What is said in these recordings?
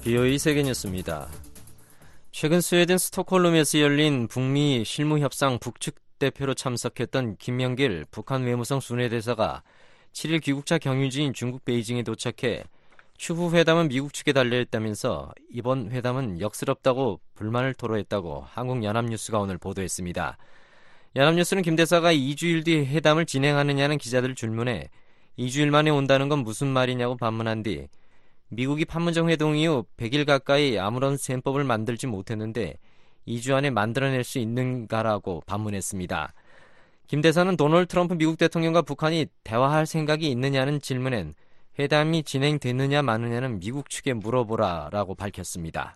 BOE 세계뉴스입니다. 최근 스웨덴 스톡홀름에서 열린 북미 실무협상 북측 대표로 참석했던 김명길 북한 외무성 순회대사가 7일 귀국차 경유지인 중국 베이징에 도착해 추후 회담은 미국 측에 달려있다면서 이번 회담은 역스럽다고 불만을 토로했다고 한국연합뉴스가 오늘 보도했습니다. 연합뉴스는 김 대사가 2주일 뒤 회담을 진행하느냐는 기자들 질문에 2주일 만에 온다는 건 무슨 말이냐고 반문한 뒤 미국이 판문점 회동 이후 100일 가까이 아무런 셈법을 만들지 못했는데 2주 안에 만들어낼 수 있는가라고 반문했습니다. 김 대사는 도널드 트럼프 미국 대통령과 북한이 대화할 생각이 있느냐는 질문엔 회담이 진행됐느냐 마느냐는 미국 측에 물어보라라고 밝혔습니다.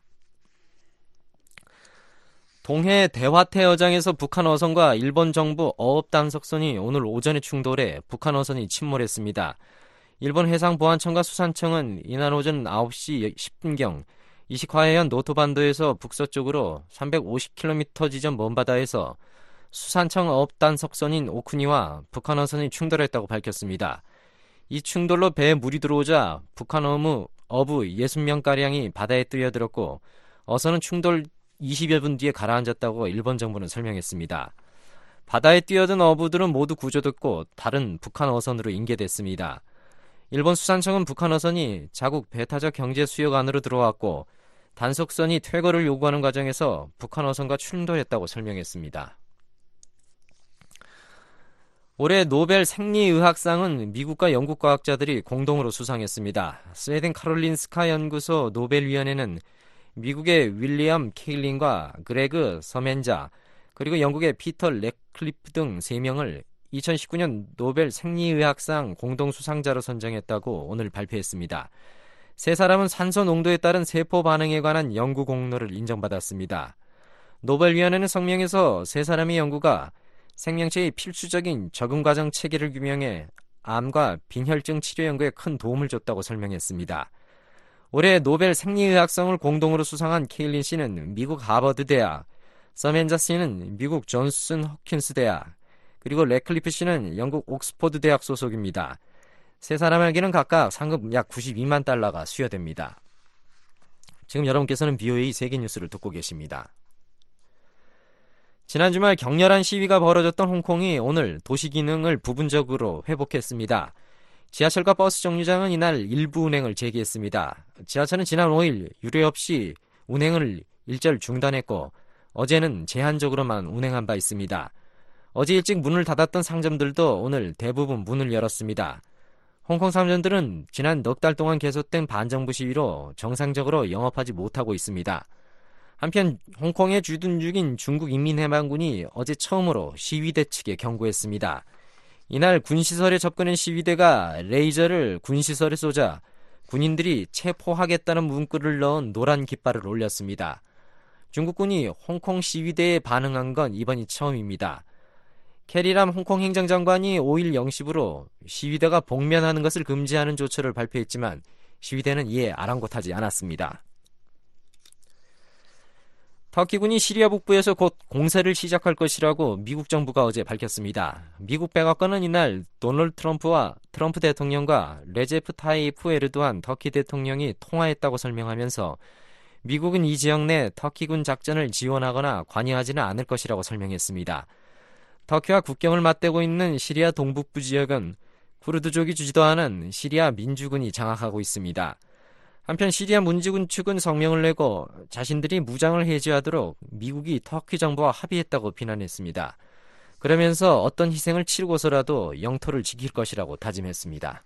동해 대화태여장에서 북한 어선과 일본 정부 어업단속선이 오늘 오전에 충돌해 북한 어선이 침몰했습니다. 일본 해상보안청과 수산청은 이날 오전 9시 10분경 이시카와현 노토반도에서 북서쪽으로 350km 지점 먼바다에서 수산청 어업단속선인 오쿠니와 북한 어선이 충돌했다고 밝혔습니다. 이 충돌로 배에 물이 들어오자 북한 어부 60명가량이 바다에 뛰어들었고 어선은 충돌 20여 분 뒤에 가라앉았다고 일본 정부는 설명했습니다. 바다에 뛰어든 어부들은 모두 구조됐고 다른 북한 어선으로 인계됐습니다. 일본 수산청은 북한 어선이 자국 배타적 경제 수역 안으로 들어왔고 단속선이 퇴거를 요구하는 과정에서 북한 어선과 충돌했다고 설명했습니다. 올해 노벨 생리의학상은 미국과 영국 과학자들이 공동으로 수상했습니다. 스웨덴 카롤린스카 연구소 노벨위원회는 미국의 윌리엄 케일린과 그레그 서멘자 그리고 영국의 피터 래클리프 등 3명을 2019년 노벨 생리의학상 공동 수상자로 선정했다고 오늘 발표했습니다. 세 사람은 산소 농도에 따른 세포 반응에 관한 연구 공로를 인정받았습니다. 노벨위원회는 성명에서 세 사람의 연구가 생명체의 필수적인 적응 과정 체계를 규명해 암과 빈혈증 치료 연구에 큰 도움을 줬다고 설명했습니다. 올해 노벨 생리의학상을 공동으로 수상한 케일린 씨는 미국 하버드 대학, 서멘자 씨는 미국 존슨 홉킨스 대학, 그리고 래클리프 씨는 영국 옥스퍼드 대학 소속입니다. 세 사람에게는 각각 상금 약 92만 달러가 수여됩니다. 지금 여러분께서는 BOA 세계뉴스를 듣고 계십니다. 지난 주말 격렬한 시위가 벌어졌던 홍콩이 오늘 도시 기능을 부분적으로 회복했습니다. 지하철과 버스 정류장은 이날 일부 운행을 재개했습니다. 지하철은 지난 5일 유례 없이 운행을 일절 중단했고 어제는 제한적으로만 운행한 바 있습니다. 어제 일찍 문을 닫았던 상점들도 오늘 대부분 문을 열었습니다. 홍콩 상점들은 지난 넉 달 동안 계속된 반정부 시위로 정상적으로 영업하지 못하고 있습니다. 한편 홍콩에 주둔 중인 중국 인민해방군이 어제 처음으로 시위대 측에 경고했습니다. 이날 군시설에 접근한 시위대가 레이저를 군시설에 쏘자 군인들이 체포하겠다는 문구를 넣은 노란 깃발을 올렸습니다. 중국군이 홍콩 시위대에 반응한 건 이번이 처음입니다. 캐리람 홍콩 행정장관이 5일 0시부로 시위대가 복면하는 것을 금지하는 조처를 발표했지만 시위대는 이에 아랑곳하지 않았습니다. 터키군이 시리아 북부에서 곧 공세를 시작할 것이라고 미국 정부가 어제 밝혔습니다. 미국 백악관은 이날 도널드 트럼프 대통령과 레제프 타이프 에르도안 터키 대통령이 통화했다고 설명하면서 미국은 이 지역 내 터키군 작전을 지원하거나 관여하지는 않을 것이라고 설명했습니다. 터키와 국경을 맞대고 있는 시리아 동북부 지역은 쿠르드족이 주도하는 시리아 민주군이 장악하고 있습니다. 한편 시리아 민주군 측은 성명을 내고 자신들이 무장을 해제하도록 미국이 터키 정부와 합의했다고 비난했습니다. 그러면서 어떤 희생을 치르고서라도 영토를 지킬 것이라고 다짐했습니다.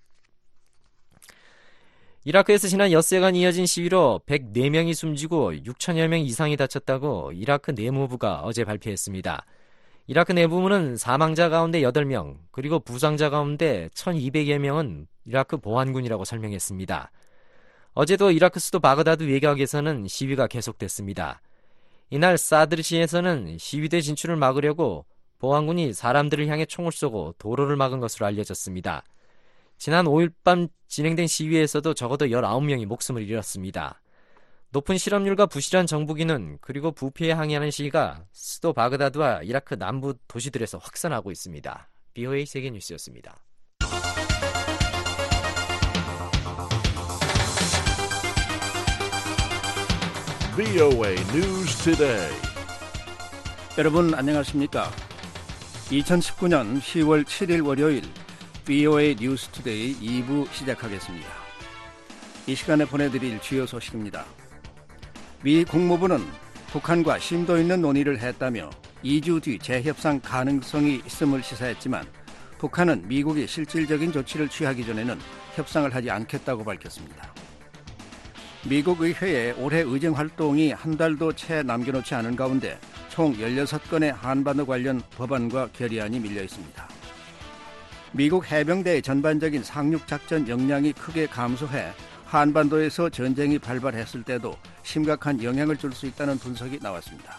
이라크에서 지난 엿새간 이어진 시위로 104명이 숨지고 6천여 명 이상이 다쳤다고 이라크 내무부가 어제 발표했습니다. 이라크 내무부는 사망자 가운데 8명, 그리고 부상자 가운데 1200여 명은 이라크 보안군이라고 설명했습니다. 어제도 이라크 수도 바그다드 외곽에서는 시위가 계속됐습니다. 이날 사드르시에서는 시위대 진출을 막으려고 보안군이 사람들을 향해 총을 쏘고 도로를 막은 것으로 알려졌습니다. 지난 5일 밤 진행된 시위에서도 적어도 19명이 목숨을 잃었습니다. 높은 실업률과 부실한 정부기능 그리고 부패에 항의하는 시위가 수도 바그다드와 이라크 남부 도시들에서 확산하고 있습니다. BOA 세계뉴스였습니다. VOA News Today. 여러분 안녕하십니까? 2019년 10월 7일 월요일 VOA News Today 2부 시작하겠습니다. 이 시간에 보내드릴 주요 소식입니다. 미 국무부는 북한과 심도 있는 논의를 했다며 2주 뒤 재협상 가능성이 있음을 시사했지만 북한은 미국이 실질적인 조치를 취하기 전에는 협상을 하지 않겠다고 밝혔습니다. 미국 의회에 올해 의정 활동이 한 달도 채 남겨놓지 않은 가운데 총 16건의 한반도 관련 법안과 결의안이 밀려 있습니다. 미국 해병대의 전반적인 상륙작전 역량이 크게 감소해 한반도에서 전쟁이 발발했을 때도 심각한 영향을 줄 수 있다는 분석이 나왔습니다.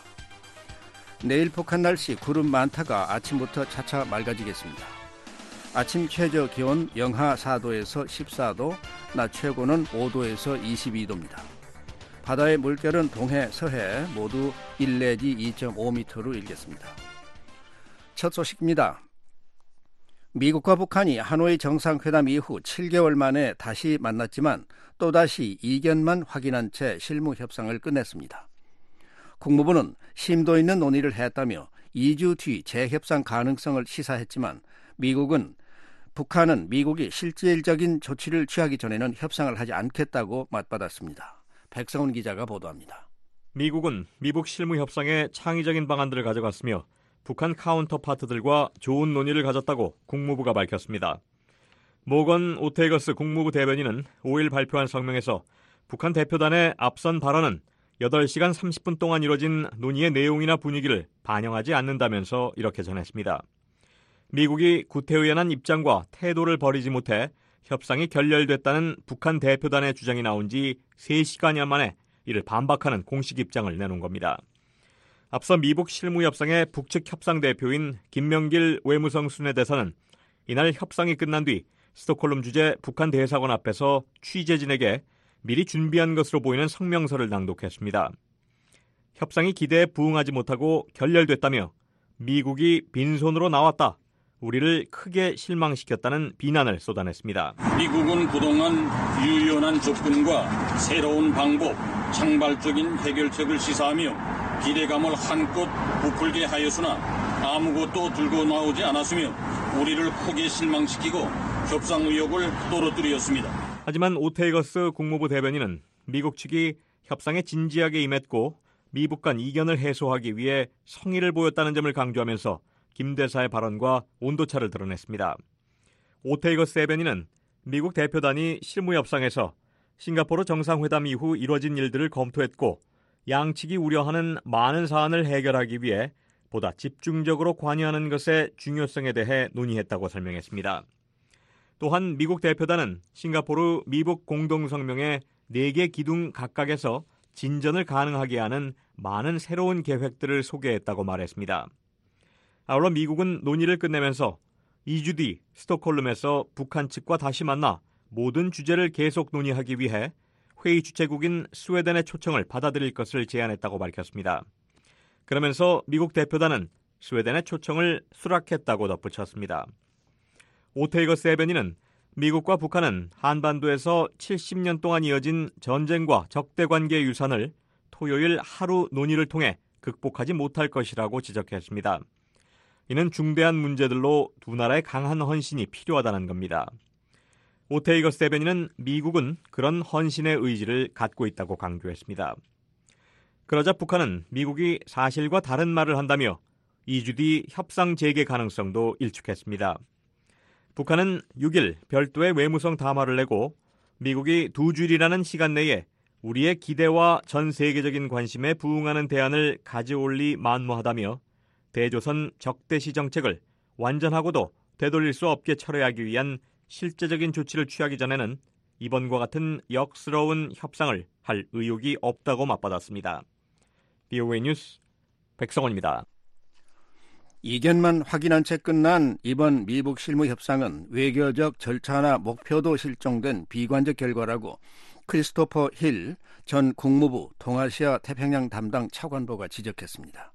내일 북한 날씨 구름 많다가 아침부터 차차 맑아지겠습니다. 아침 최저 기온 영하 4도에서 14도, 낮 최고는 5도에서 22도입니다. 바다의 물결은 동해, 서해 모두 1 내지 2.5m로 일겠습니다. 첫 소식입니다. 미국과 북한이 하노이 정상회담 이후 7개월 만에 다시 만났지만 또다시 이견만 확인한 채 실무 협상을 끝냈습니다. 국무부는 심도 있는 논의를 했다며 2주 뒤 재협상 가능성을 시사했지만 북한은 미국이 실질적인 조치를 취하기 전에는 협상을 하지 않겠다고 맞받았습니다. 백성훈 기자가 보도합니다. 미국은 미북 실무 협상에 창의적인 방안들을 가져갔으며 북한 카운터파트들과 좋은 논의를 가졌다고 국무부가 밝혔습니다. 모건 오테이거스 국무부 대변인은 5일 발표한 성명에서 북한 대표단의 앞선 발언은 8시간 30분 동안 이뤄진 논의의 내용이나 분위기를 반영하지 않는다면서 이렇게 전했습니다. 미국이 구태의연한 입장과 태도를 버리지 못해 협상이 결렬됐다는 북한 대표단의 주장이 나온 지 3시간여 만에 이를 반박하는 공식 입장을 내놓은 겁니다. 앞서 미북 실무협상의 북측 협상 대표인 김명길 외무성 순회대사는 이날 협상이 끝난 뒤 스톡홀름 주재 북한 대사관 앞에서 취재진에게 미리 준비한 것으로 보이는 성명서를 낭독했습니다. 협상이 기대에 부응하지 못하고 결렬됐다며 미국이 빈손으로 나왔다, 우리를 크게 실망시켰다는 비난을 쏟아냈습니다. 미국은 그동안 유연한 접근과 새로운 방법, 창발적인 해결책을 시사하며 기대감을 한껏 부풀게 하였으나 아무것도 들고 나오지 않았으며 우리를 크게 실망시키고 협상 의욕을 떨어뜨렸습니다. 하지만 오테이거스 국무부 대변인은 미국 측이 협상에 진지하게 임했고 미북 간 이견을 해소하기 위해 성의를 보였다는 점을 강조하면서 김 대사의 발언과 온도차를 드러냈습니다. 오테이거스 대변인은 미국 대표단이 실무협상에서 싱가포르 정상회담 이후 이뤄진 일들을 검토했고 양측이 우려하는 많은 사안을 해결하기 위해 보다 집중적으로 관여하는 것의 중요성에 대해 논의했다고 설명했습니다. 또한 미국 대표단은 싱가포르 미북 공동성명의 4개 기둥 각각에서 진전을 가능하게 하는 많은 새로운 계획들을 소개했다고 말했습니다. 아울러 미국은 논의를 끝내면서 2주 뒤 스톡홀름에서 북한 측과 다시 만나 모든 주제를 계속 논의하기 위해 회의 주최국인 스웨덴의 초청을 받아들일 것을 제안했다고 밝혔습니다. 그러면서 미국 대표단은 스웨덴의 초청을 수락했다고 덧붙였습니다. 오테이거스 대변인은 미국과 북한은 한반도에서 70년 동안 이어진 전쟁과 적대관계의 유산을 토요일 하루 논의를 통해 극복하지 못할 것이라고 지적했습니다. 이는 중대한 문제들로 두 나라의 강한 헌신이 필요하다는 겁니다. 오테이거스 대변인은 미국은 그런 헌신의 의지를 갖고 있다고 강조했습니다. 그러자 북한은 미국이 사실과 다른 말을 한다며 2주 뒤 협상 재개 가능성도 일축했습니다. 북한은 6일 별도의 외무성 담화를 내고 미국이 2주일이라는 시간 내에 우리의 기대와 전 세계적인 관심에 부응하는 대안을 가져올리 만무하다며 대조선 적대시 정책을 완전하고도 되돌릴 수 없게 철회하기 위한 실제적인 조치를 취하기 전에는 이번과 같은 역스러운 협상을 할 의욕이 없다고 맞받았습니다. VOA 뉴스 백성원입니다. 이견만 확인한 채 끝난 이번 미북 실무 협상은 외교적 절차나 목표도 실종된 비관적 결과라고 크리스토퍼 힐 전 국무부 동아시아 태평양 담당 차관보가 지적했습니다.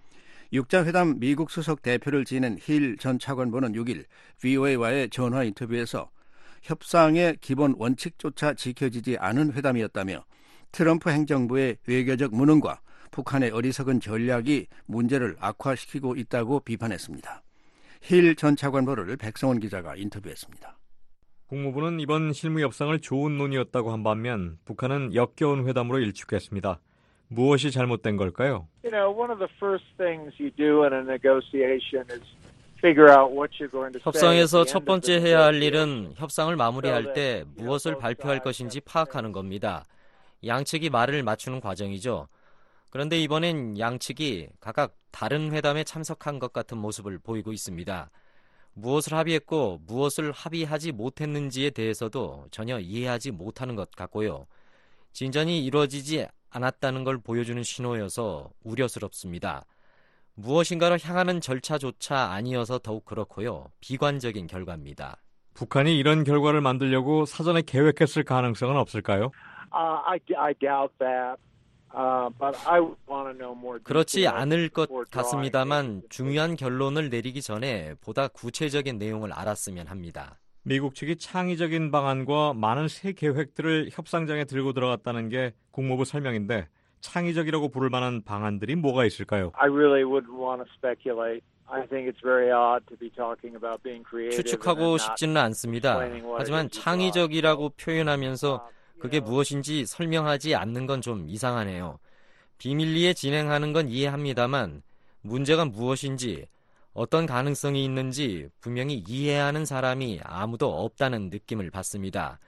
육자회담 미국 수석 대표를 지낸 힐 전 차관보는 6일 VOA와의 전화 인터뷰에서 협상의 기본 원칙조차 지켜지지 않은 회담이었다며 트럼프 행정부의 외교적 무능과 북한의 어리석은 전략이 문제를 악화시키고 있다고 비판했습니다. 힐 전 차관보를 백성원 기자가 인터뷰했습니다. 국무부는 이번 실무 협상을 좋은 논의였다고 한 반면 북한은 역겨운 회담으로 일축했습니다. 무엇이 잘못된 걸까요? One of the first things you do in a negotiation is figure out what you're going to say. 협상에서 첫 번째 해야 할 일은 협상을 마무리할 때 무엇을 발표할 것인지 파악하는 겁니다. 양측이 말을 맞추는 과정이죠. 그런데 이번엔 양측이 각각 다른 회담에 참석한 것 같은 모습을 보이고 있습니다. 무엇을 합의했고 무엇을 합의하지 못했는지에 대해서도 전혀 이해하지 못하는 것 같고요. 진전이 이루어지지 않았다는 걸 보여주는 신호여서 우려스럽습니다. 무엇인가로 향하는 절차조차 아니어서 더욱 그렇고요. 비관적인 결과입니다. 북한이 이런 결과를 만들려고 사전에 계획했을 가능성은 없을까요? I doubt that. But I would want to know more. 그렇지 않을 것 같습니다만 중요한 결론을 내리기 전에 보다 구체적인 내용을 알았으면 합니다. 미국 측이 창의적인 방안과 많은 새 계획들을 협상장에 들고 들어갔다는 게 국무부 설명인데 창의적이라고 부를 만한 방안들이 뭐가 있을까요? I really wouldn't want to speculate. I think it's very odd to be talking about being creative. 추측하고 싶지는 않습니다. 하지만 창의적이라고 표현하면서 그게 무엇인지 설명하지 않는 건 좀 이상하네요. 비밀리에 진행하는 건 이해합니다만 문제가 무엇인지 어떤 가능성이 있는지 분명히 이해하는 사람이 아무도 없다는 느낌을 받습니다.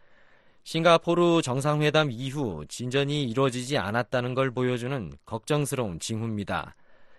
싱가포르 정상회담 이후 진전이 이루어지지 않았다는 걸 보여주는 걱정스러운 징후입니다.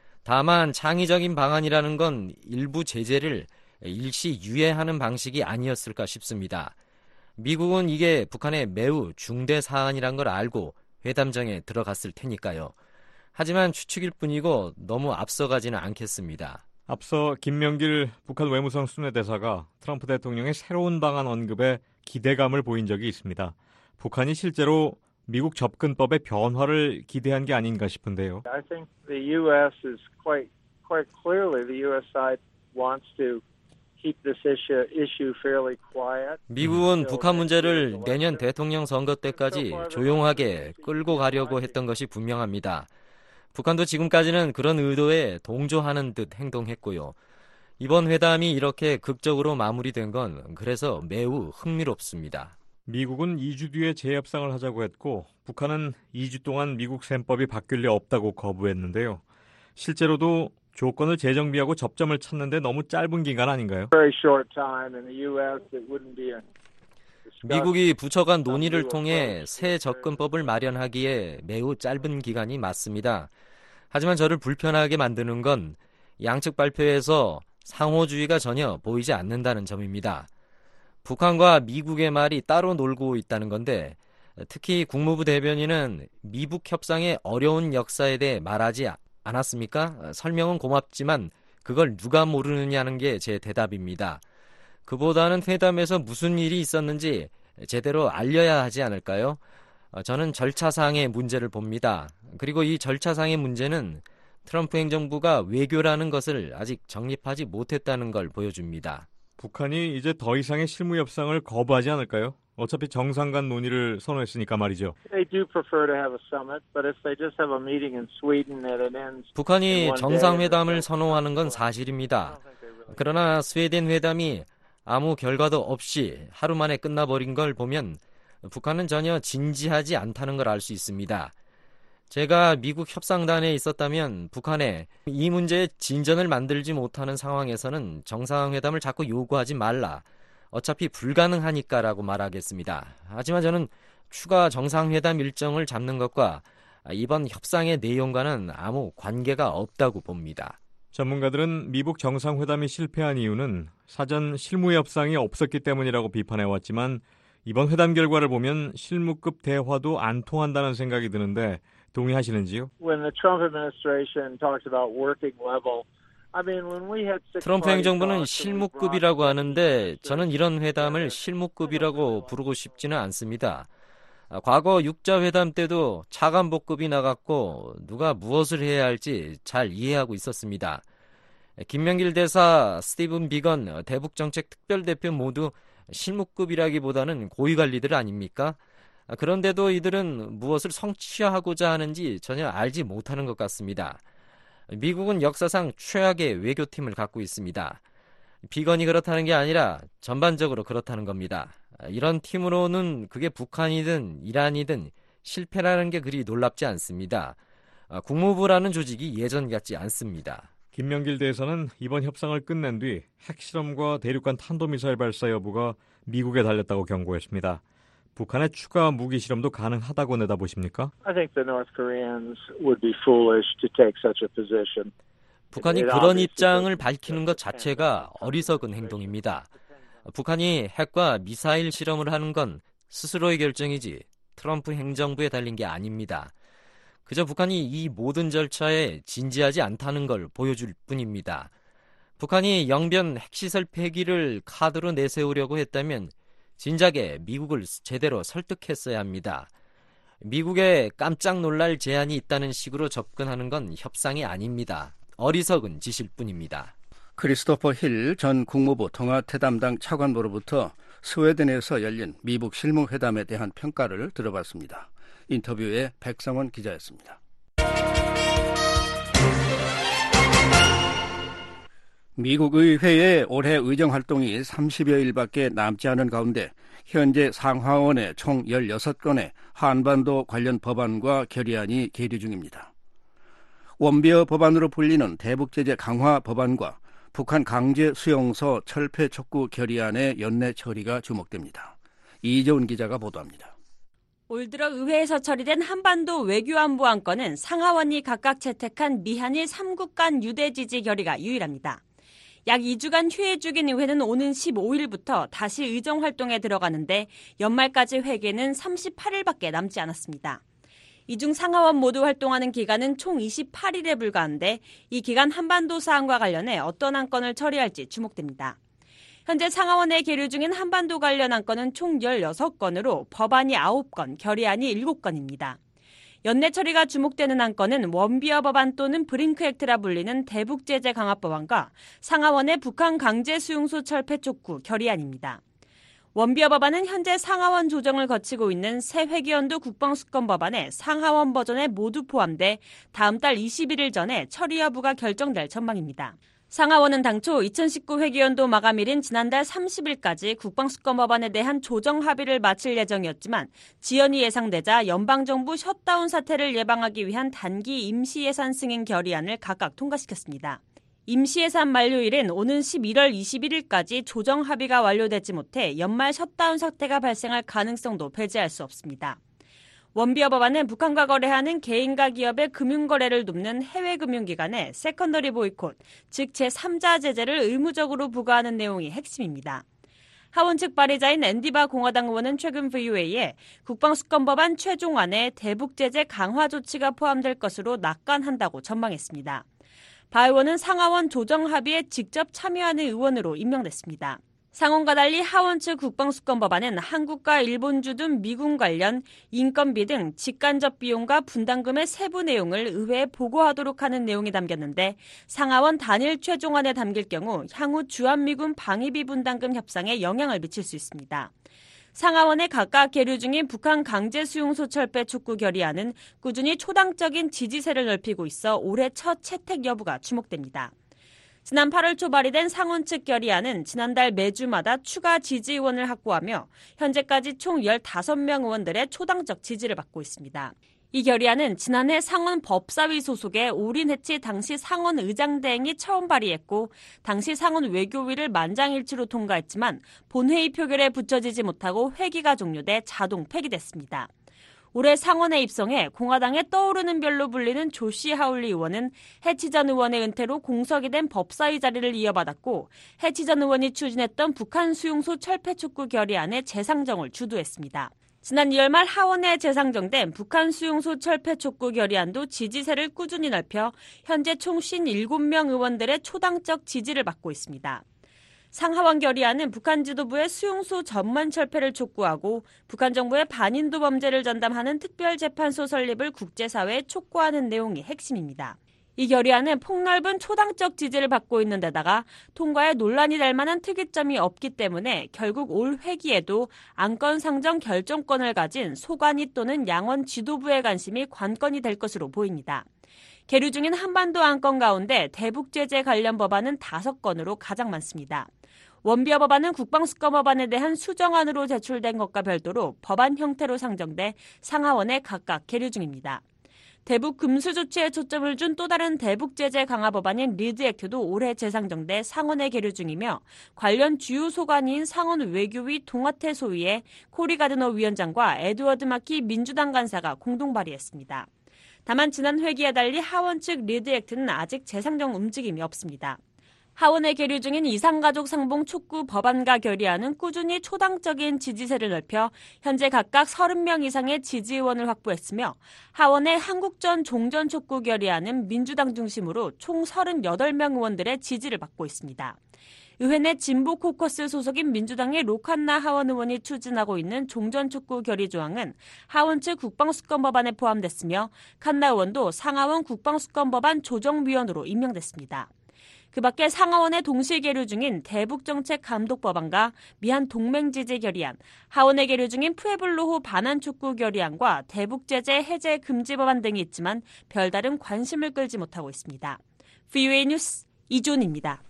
다만 창의적인 방안이라는 건 일부 제재를 일시 유예하는 방식이 아니었을까 싶습니다. 미국은 이게 북한의 매우 중대 사안이란 걸 알고 회담장에 들어갔을 테니까요. 하지만 추측일 뿐이고 너무 앞서가지는 않겠습니다. 앞서 김명길 북한 외무성 순회대사가 트럼프 대통령의 새로운 방안 언급에 기대감을 보인 적이 있습니다. 북한이 실제로 미국 접근법의 변화를 기대한 게 아닌가 싶은데요. I think the U.S. is quite clearly the U.S. side wants to keep this issue fairly quiet. 미국은 북한 문제를 내년 대통령 선거 때까지 조용하게 끌고 가려고 했던 것이 분명합니다. 북한도 지금까지는 그런 의도에 동조하는 듯 행동했고요. 이번 회담이 이렇게 극적으로 마무리된 건 그래서 매우 흥미롭습니다. 미국은 2주 뒤에 재협상을 하자고 했고 북한은 2주 동안 미국 셈법이 바뀔 리 없다고 거부했는데요. 실제로도 조건을 재정비하고 접점을 찾는데 너무 짧은 기간 아닌가요? Very short time in the U.S. it wouldn't be a 미국이 부처 간 논의를 통해 새 접근법을 마련하기에 매우 짧은 기간이 맞습니다. 하지만 저를 불편하게 만드는 건 양측 발표에서 상호주의가 전혀 보이지 않는다는 점입니다. 북한과 미국의 말이 따로 놀고 있다는 건데 특히 국무부 대변인은 미북 협상의 어려운 역사에 대해 말하지 않았습니까? 설명은 고맙지만 그걸 누가 모르느냐는 게 제 대답입니다. 그보다는 회담에서 무슨 일이 있었는지 제대로 알려야 하지 않을까요? 저는 절차상의 문제를 봅니다. 그리고 이 절차상의 문제는 트럼프 행정부가 외교라는 것을 아직 정립하지 못했다는 걸 보여줍니다. 북한이 이제 더 이상의 실무 협상을 거부하지 않을까요? 어차피 정상 간 논의를 선호했으니까 말이죠. They do prefer to have a summit, but if they just have a meeting in Sweden that it ends. 북한이 정상회담을 선호하는 건 사실입니다. 그러나 스웨덴 회담이 아무 결과도 없이 하루 만에 끝나버린 걸 보면 북한은 전혀 진지하지 않다는 걸 알 수 있습니다. 제가 미국 협상단에 있었다면 북한에 이 문제에 진전을 만들지 못하는 상황에서는 정상회담을 자꾸 요구하지 말라. 어차피 불가능하니까라고 말하겠습니다. 하지만 저는 추가 정상회담 일정을 잡는 것과 이번 협상의 내용과는 아무 관계가 없다고 봅니다. 전문가들은 미북 정상회담이 실패한 이유는 사전 실무 협상이 없었기 때문이라고 비판해왔지만 이번 회담 결과를 보면 실무급 대화도 안 통한다는 생각이 드는데 동의하시는지요? When the Trump administration talks about working level, I mean when we had 트럼프 행정부는 실무급이라고 하는데 저는 이런 회담을 실무급이라고 부르고 싶지는 않습니다. 과거 육자회담 때도 차관복급이 나갔고 누가 무엇을 해야 할지 잘 이해하고 있었습니다. 김명길 대사, 스티븐 비건, 대북정책 특별대표 모두 실무급이라기보다는 고위관리들 아닙니까? 그런데도 이들은 무엇을 성취하고자 하는지 전혀 알지 못하는 것 같습니다. 미국은 역사상 최악의 외교팀을 갖고 있습니다. 비건이 그렇다는 게 아니라 전반적으로 그렇다는 겁니다. 이런 팀으로는 그게 북한이든 이란이든 실패라는 게 그리 놀랍지 않습니다. 국무부라는 조직이 예전 같지 않습니다. 김명길 대사는 이번 협상을 끝낸 뒤 핵실험과 대륙간 탄도미사일 발사 여부가 미국에 달렸다고 경고했습니다. 북한의 추가 무기 실험도 가능하다고 내다보십니까? I think the North Koreans would be foolish to take such a position. 북한이 그런 입장을 밝히는 것 자체가 어리석은 행동입니다. 북한이 핵과 미사일 실험을 하는 건 스스로의 결정이지 트럼프 행정부에 달린 게 아닙니다. 그저 북한이 이 모든 절차에 진지하지 않다는 걸 보여줄 뿐입니다. 북한이 영변 핵시설 폐기를 카드로 내세우려고 했다면 진작에 미국을 제대로 설득했어야 합니다. 미국에 깜짝 놀랄 제안이 있다는 식으로 접근하는 건 협상이 아닙니다. 어리석은 짓일 뿐입니다. 크리스토퍼 힐 전 국무부 동아태 담당 차관보로부터 스웨덴에서 열린 미북 실무회담에 대한 평가를 들어봤습니다. 인터뷰에 백성원 기자였습니다. 미국 의회의 올해 의정활동이 30여일밖에 남지 않은 가운데 현재 상하원에 총 16건의 한반도 관련 법안과 결의안이 계류 중입니다. 원비어 법안으로 불리는 대북제재 강화 법안과 북한 강제 수용소 철폐 촉구 결의안의 연내 처리가 주목됩니다. 이재훈 기자가 보도합니다. 올 들어 의회에서 처리된 한반도 외교안보 안건은 상하원이 각각 채택한 미한일 3국 간 유대 지지 결의가 유일합니다. 약 2주간 휴회 중인 의회는 오는 15일부터 다시 의정활동에 들어가는데 연말까지 회계는 38일밖에 남지 않았습니다. 이 중 상하원 모두 활동하는 기간은 총 28일에 불과한데 이 기간 한반도 사안과 관련해 어떤 안건을 처리할지 주목됩니다. 현재 상하원에 계류 중인 한반도 관련 안건은 총 16건으로 법안이 9건, 결의안이 7건입니다. 연내 처리가 주목되는 안건은 원비어 법안 또는 브링크 액트라 불리는 대북제재 강화 법안과 상하원의 북한 강제 수용소 철폐 촉구 결의안입니다. 원비어 법안은 현재 상하원 조정을 거치고 있는 새 회계연도 국방수권 법안의 상하원 버전에 모두 포함돼 다음 달 21일 전에 처리 여부가 결정될 전망입니다. 상하원은 당초 2019 회계연도 마감일인 지난달 30일까지 국방수권 법안에 대한 조정 합의를 마칠 예정이었지만 지연이 예상되자 연방정부 셧다운 사태를 예방하기 위한 단기 임시예산 승인 결의안을 각각 통과시켰습니다. 임시예산 만료일은 오는 11월 21일까지 조정 합의가 완료되지 못해 연말 셧다운 사태가 발생할 가능성도 배제할 수 없습니다. 원비어 법안은 북한과 거래하는 개인과 기업의 금융거래를 돕는 해외금융기관에 세컨더리 보이콧, 즉 제3자 제재를 의무적으로 부과하는 내용이 핵심입니다. 하원 측 발의자인 앤디바 공화당 의원은 최근 VOA에 국방수권법안 최종안에 대북제재 강화 조치가 포함될 것으로 낙관한다고 전망했습니다. 바 의원은 상하원 조정 합의에 직접 참여하는 의원으로 임명됐습니다. 상원과 달리 하원 측 국방수권 법안은 한국과 일본주 등 미군 관련 인건비 등 직간접 비용과 분담금의 세부 내용을 의회에 보고하도록 하는 내용이 담겼는데 상하원 단일 최종안에 담길 경우 향후 주한미군 방위비 분담금 협상에 영향을 미칠 수 있습니다. 상하원에 각각 계류 중인 북한 강제 수용소 철폐 촉구 결의안은 꾸준히 초당적인 지지세를 넓히고 있어 올해 첫 채택 여부가 주목됩니다. 지난 8월 초 발의된 상원 측 결의안은 지난달 매주마다 추가 지지 의원을 확보하며 현재까지 총 15명 의원들의 초당적 지지를 받고 있습니다. 이 결의안은 지난해 상원 법사위 소속의 오린해치 당시 상원 의장 대행이 처음 발의했고 당시 상원 외교위를 만장일치로 통과했지만 본회의 표결에 붙여지지 못하고 회기가 종료돼 자동 폐기됐습니다. 올해 상원에 입성해 공화당의 떠오르는 별로 불리는 조시 하울리 의원은 해치 전 의원의 은퇴로 공석이 된 법사위 자리를 이어받았고 해치 전 의원이 추진했던 북한 수용소 철폐 촉구 결의안의 재상정을 주도했습니다. 지난 2월 말 하원에 재상정된 북한 수용소 철폐 촉구 결의안도 지지세를 꾸준히 넓혀 현재 총 57명 의원들의 초당적 지지를 받고 있습니다. 상하원 결의안은 북한 지도부의 수용소 전면 철폐를 촉구하고 북한 정부의 반인도 범죄를 전담하는 특별재판소 설립을 국제사회에 촉구하는 내용이 핵심입니다. 이 결의안은 폭넓은 초당적 지지를 받고 있는 데다가 통과에 논란이 될 만한 특이점이 없기 때문에 결국 올 회기에도 안건 상정 결정권을 가진 소관위 또는 양원 지도부의 관심이 관건이 될 것으로 보입니다. 계류 중인 한반도 안건 가운데 대북 제재 관련 법안은 5건으로 가장 많습니다. 원비어 법안은 국방수권 법안에 대한 수정안으로 제출된 것과 별도로 법안 형태로 상정돼 상하원에 각각 계류 중입니다. 대북 금수 조치에 초점을 준 또 다른 대북 제재 강화 법안인 리드 액트도 올해 재상정돼 상원에 계류 중이며 관련 주요 소관인 상원 외교위 동아태 소위의 코리 가드너 위원장과 에드워드 마키 민주당 간사가 공동 발의했습니다. 다만 지난 회기에 달리 하원 측 리드 액트는 아직 재상정 움직임이 없습니다. 하원에 계류 중인 이상가족 상봉 촉구 법안과 결의안은 꾸준히 초당적인 지지세를 넓혀 현재 각각 30명 이상의 지지의원을 확보했으며 하원의 한국전 종전 촉구 결의안은 민주당 중심으로 총 38명 의원들의 지지를 받고 있습니다. 의회 내 진보 코커스 소속인 민주당의 로칸나 하원 의원이 추진하고 있는 종전 촉구 결의 조항은 하원 측 국방수권 법안에 포함됐으며 칸나 의원도 상하원 국방수권 법안 조정위원으로 임명됐습니다. 그 밖에 상하원에 동시 계류 중인 대북정책 감독 법안과 미한 동맹 지지 결의안, 하원에 계류 중인 푸에블로호 반환 촉구 결의안과 대북 제재 해제 금지 법안 등이 있지만 별다른 관심을 끌지 못하고 있습니다. VOA 뉴스 이존입니다.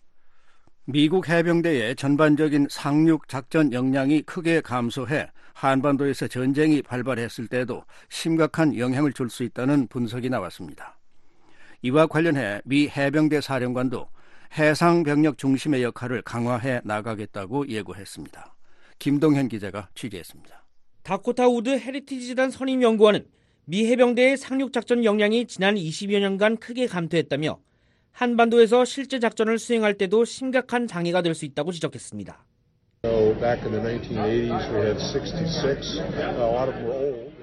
미국 해병대의 전반적인 상륙 작전 역량이 크게 감소해 한반도에서 전쟁이 발발했을 때도 심각한 영향을 줄 수 있다는 분석이 나왔습니다. 이와 관련해 미 해병대 사령관도 해상 병력 중심의 역할을 강화해 나가겠다고 예고했습니다. 김동현 기자가 취재했습니다. 다코타 우드 헤리티지 재단 선임 연구원은 미 해병대의 상륙 작전 역량이 지난 20여 년간 크게 감퇴했다며 한반도에서 실제 작전을 수행할 때도 심각한 장애가 될 수 있다고 지적했습니다. Back in the 1980s, we had 66. A lot of them were old.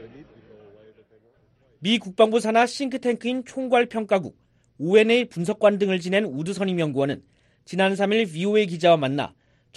미 국방부 산하 싱크탱크인 총괄평가국, ONA 분석관 등을 지낸 우드 선임 연구원은 지난 3일 VOA 기자와 만나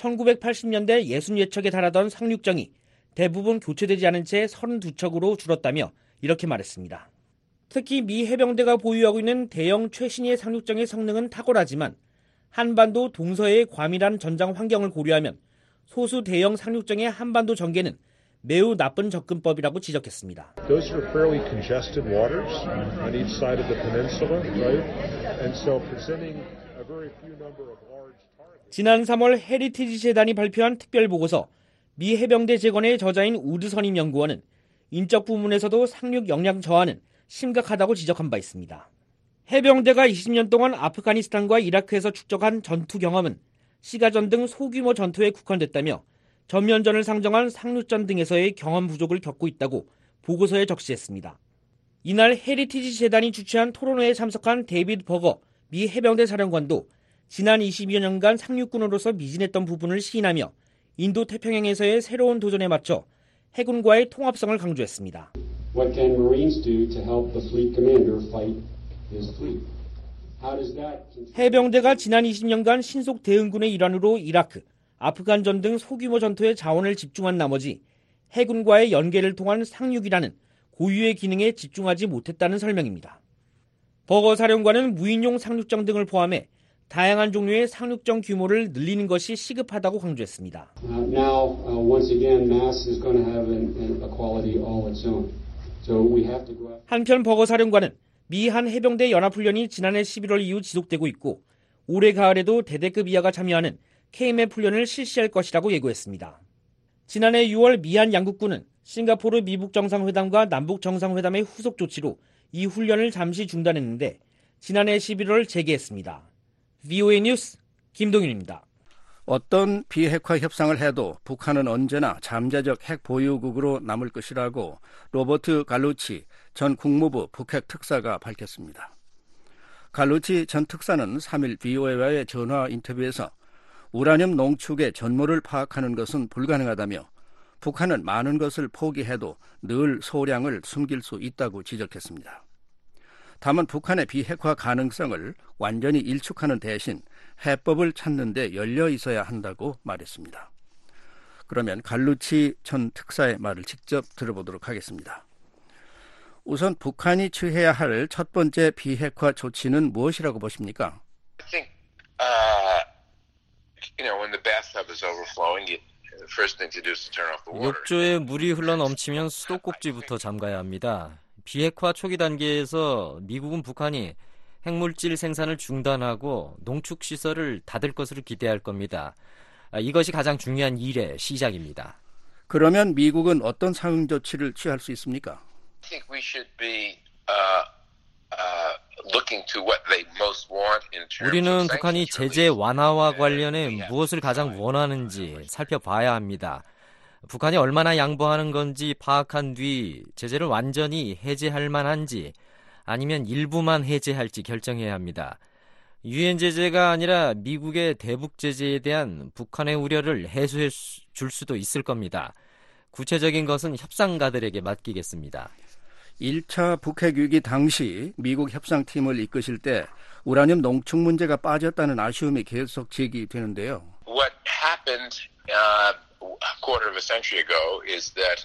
1980년대 60여 척에 달하던 상륙정이 대부분 교체되지 않은 채 32척으로 줄었다며 이렇게 말했습니다. 특히 미 해병대가 보유하고 있는 대형 최신의 상륙정의 성능은 탁월하지만 한반도 동서의 과밀한 전장 환경을 고려하면 소수 대형 상륙정의 한반도 전개는 매우 나쁜 접근법이라고 지적했습니다. Those are fairly congested waters on each side of the peninsula, right? And so presenting a very few number of large targets. 지난 3월 헤리티지 재단이 발표한 특별 보고서 미 해병대 재건의 저자인 우드 선임 연구원은 인적 부문에서도 상륙 역량 저하는 심각하다고 지적한 바 있습니다. 해병대가 20년 동안 아프가니스탄과 이라크에서 축적한 전투 경험은 시가전 등 소규모 전투에 국한됐다며 전면전을 상정한 상륙전 등에서의 경험 부족을 겪고 있다고 보고서에 적시했습니다. 이날 헤리티지 재단이 주최한 토론회에 참석한 데이비드 버거 미 해병대 사령관도 지난 20여 년간 상륙군으로서 미진했던 부분을 시인하며 인도 태평양에서의 새로운 도전에 맞춰 해군과의 통합성을 강조했습니다. What can Marines do to help the fleet commander fight his fleet? How does that... 해병대가 지난 20년간 신속 대응군의 일환으로 이라크, 아프간전 등 소규모 전투에 자원을 집중한 나머지 해군과의 연계를 통한 상륙이라는 고유의 기능에 집중하지 못했다는 설명입니다. 버거 사령관은 무인용 상륙정 등을 포함해 다양한 종류의 상륙정 규모를 늘리는 것이 시급하다고 강조했습니다. Now, once again, mass is going to have a quality all its own. So we have to go out. 한편 버거 사령관은 미 한 해병대 연합훈련이 지난해 11월 이후 지속되고 있고 올해 가을에도 대대급 이하가 참여하는 KMF 훈련을 실시할 것이라고 예고했습니다. 지난해 6월 미한 양국군은 싱가포르 미북 정상회담과 남북 정상회담의 후속 조치로 이 훈련을 잠시 중단했는데 지난해 11월 재개했습니다. VOA 뉴스 김동윤입니다. 어떤 비핵화 협상을 해도 북한은 언제나 잠재적 핵 보유국으로 남을 것이라고 로버트 갈루치 전 국무부 북핵 특사가 밝혔습니다. 갈루치 전 특사는 3일 VOA와의 전화 인터뷰에서 우라늄 농축의 전모를 파악하는 것은 불가능하다며 북한은 많은 것을 포기해도 늘 소량을 숨길 수 있다고 지적했습니다. 다만 북한의 비핵화 가능성을 완전히 일축하는 대신 해법을 찾는 데 열려 있어야 한다고 말했습니다. 그러면 갈루치 전 특사의 말을 직접 들어보도록 하겠습니다. 우선 북한이 취해야 할 첫 번째 비핵화 조치는 무엇이라고 보십니까? I think, when the bathtub is overflowing, the first thing to do is to turn off the water. 욕조에 물이 흘러 넘치면 수도꼭지부터 잠가야 합니다. 비핵화 초기 단계에서 미국은 북한이 핵물질 생산을 중단하고 농축시설을 닫을 것으로 기대할 겁니다. 이것이 가장 중요한 일의 시작입니다. 그러면 미국은 어떤 상응 조치를 취할 수 있습니까? I think we should be looking to what they most want in terms of 우리는 북한이 sanctions 제재 release. 완화와 관련해 무엇을 가장 원하는지 살펴봐야 합니다. 북한이 얼마나 양보하는 건지 파악한 뒤 제재를 완전히 해제할 만한지 아니면 일부만 해제할지 결정해야 합니다. 유엔 제재가 아니라 미국의 대북 제재에 대한 북한의 우려를 해소해 줄 수도 있을 겁니다. 구체적인 것은 협상가들에게 맡기겠습니다. 1차 북핵 위기 당시 미국 협상팀을 이끄실 때 우라늄 농축 문제가 빠졌다는 아쉬움이 계속 제기되는데요. What happened a quarter of a century ago is that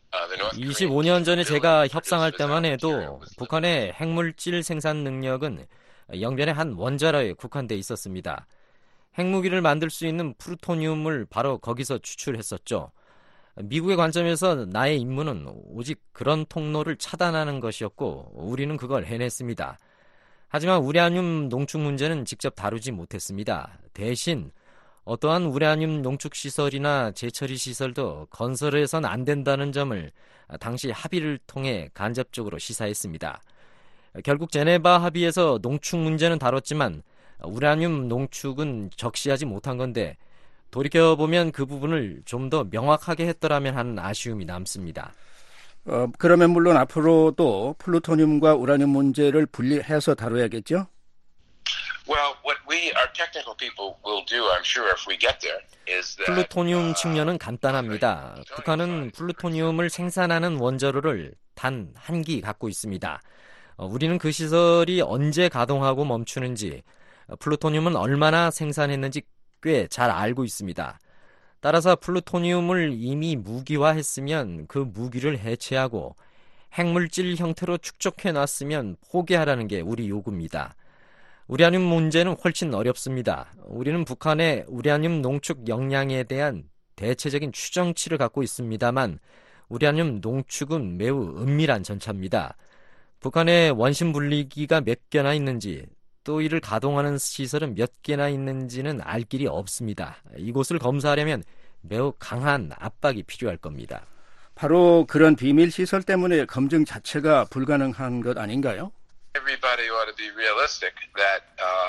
25년 전에 제가 협상할 때만 해도 북한의 핵물질 생산 능력은 영변의 한 원자로에 국한돼 있었습니다. 핵무기를 만들 수 있는 플루토늄을 바로 거기서 추출했었죠. 미국의 관점에서 나의 임무는 오직 그런 통로를 차단하는 것이었고 우리는 그걸 해냈습니다. 하지만 우라늄 농축 문제는 직접 다루지 못했습니다. 대신 어떠한 우라늄 농축 시설이나 재처리 시설도 건설해선 안 된다는 점을 당시 합의를 통해 간접적으로 시사했습니다. 결국 제네바 합의에서 농축 문제는 다뤘지만 우라늄 농축은 적시하지 못한 건데 돌이켜보면 그 부분을 좀 더 명확하게 했더라면 하는 아쉬움이 남습니다. 그러면 물론 앞으로도 플루토늄과 우라늄 문제를 분리해서 다뤄야겠죠? Well, what our technical people will do, I'm sure, if we get there, is that 플루토늄 측면은 간단합니다. 북한은 플루토늄을 생산하는 원자로를 단 한 기 갖고 있습니다. 우리는 그 시설이 언제 가동하고 멈추는지, 플루토늄은 얼마나 생산했는지 꽤 잘 알고 있습니다. 따라서 플루토늄을 이미 무기화했으면 그 무기를 해체하고 핵물질 형태로 축적해놨으면 포기하라는 게 우리 요구입니다. 우라늄 문제는 훨씬 어렵습니다. 우리는 북한의 우라늄 농축 역량에 대한 대체적인 추정치를 갖고 있습니다만 우라늄 농축은 매우 은밀한 전차입니다. 북한의 원심 분리기가 몇 개나 있는지 또 이를 가동하는 시설은 몇 개나 있는지는 알 길이 없습니다. 이곳을 검사하려면 매우 강한 압박이 필요할 겁니다. 바로 그런 비밀 시설 때문에 검증 자체가 불가능한 것 아닌가요? everybody ought to be realistic that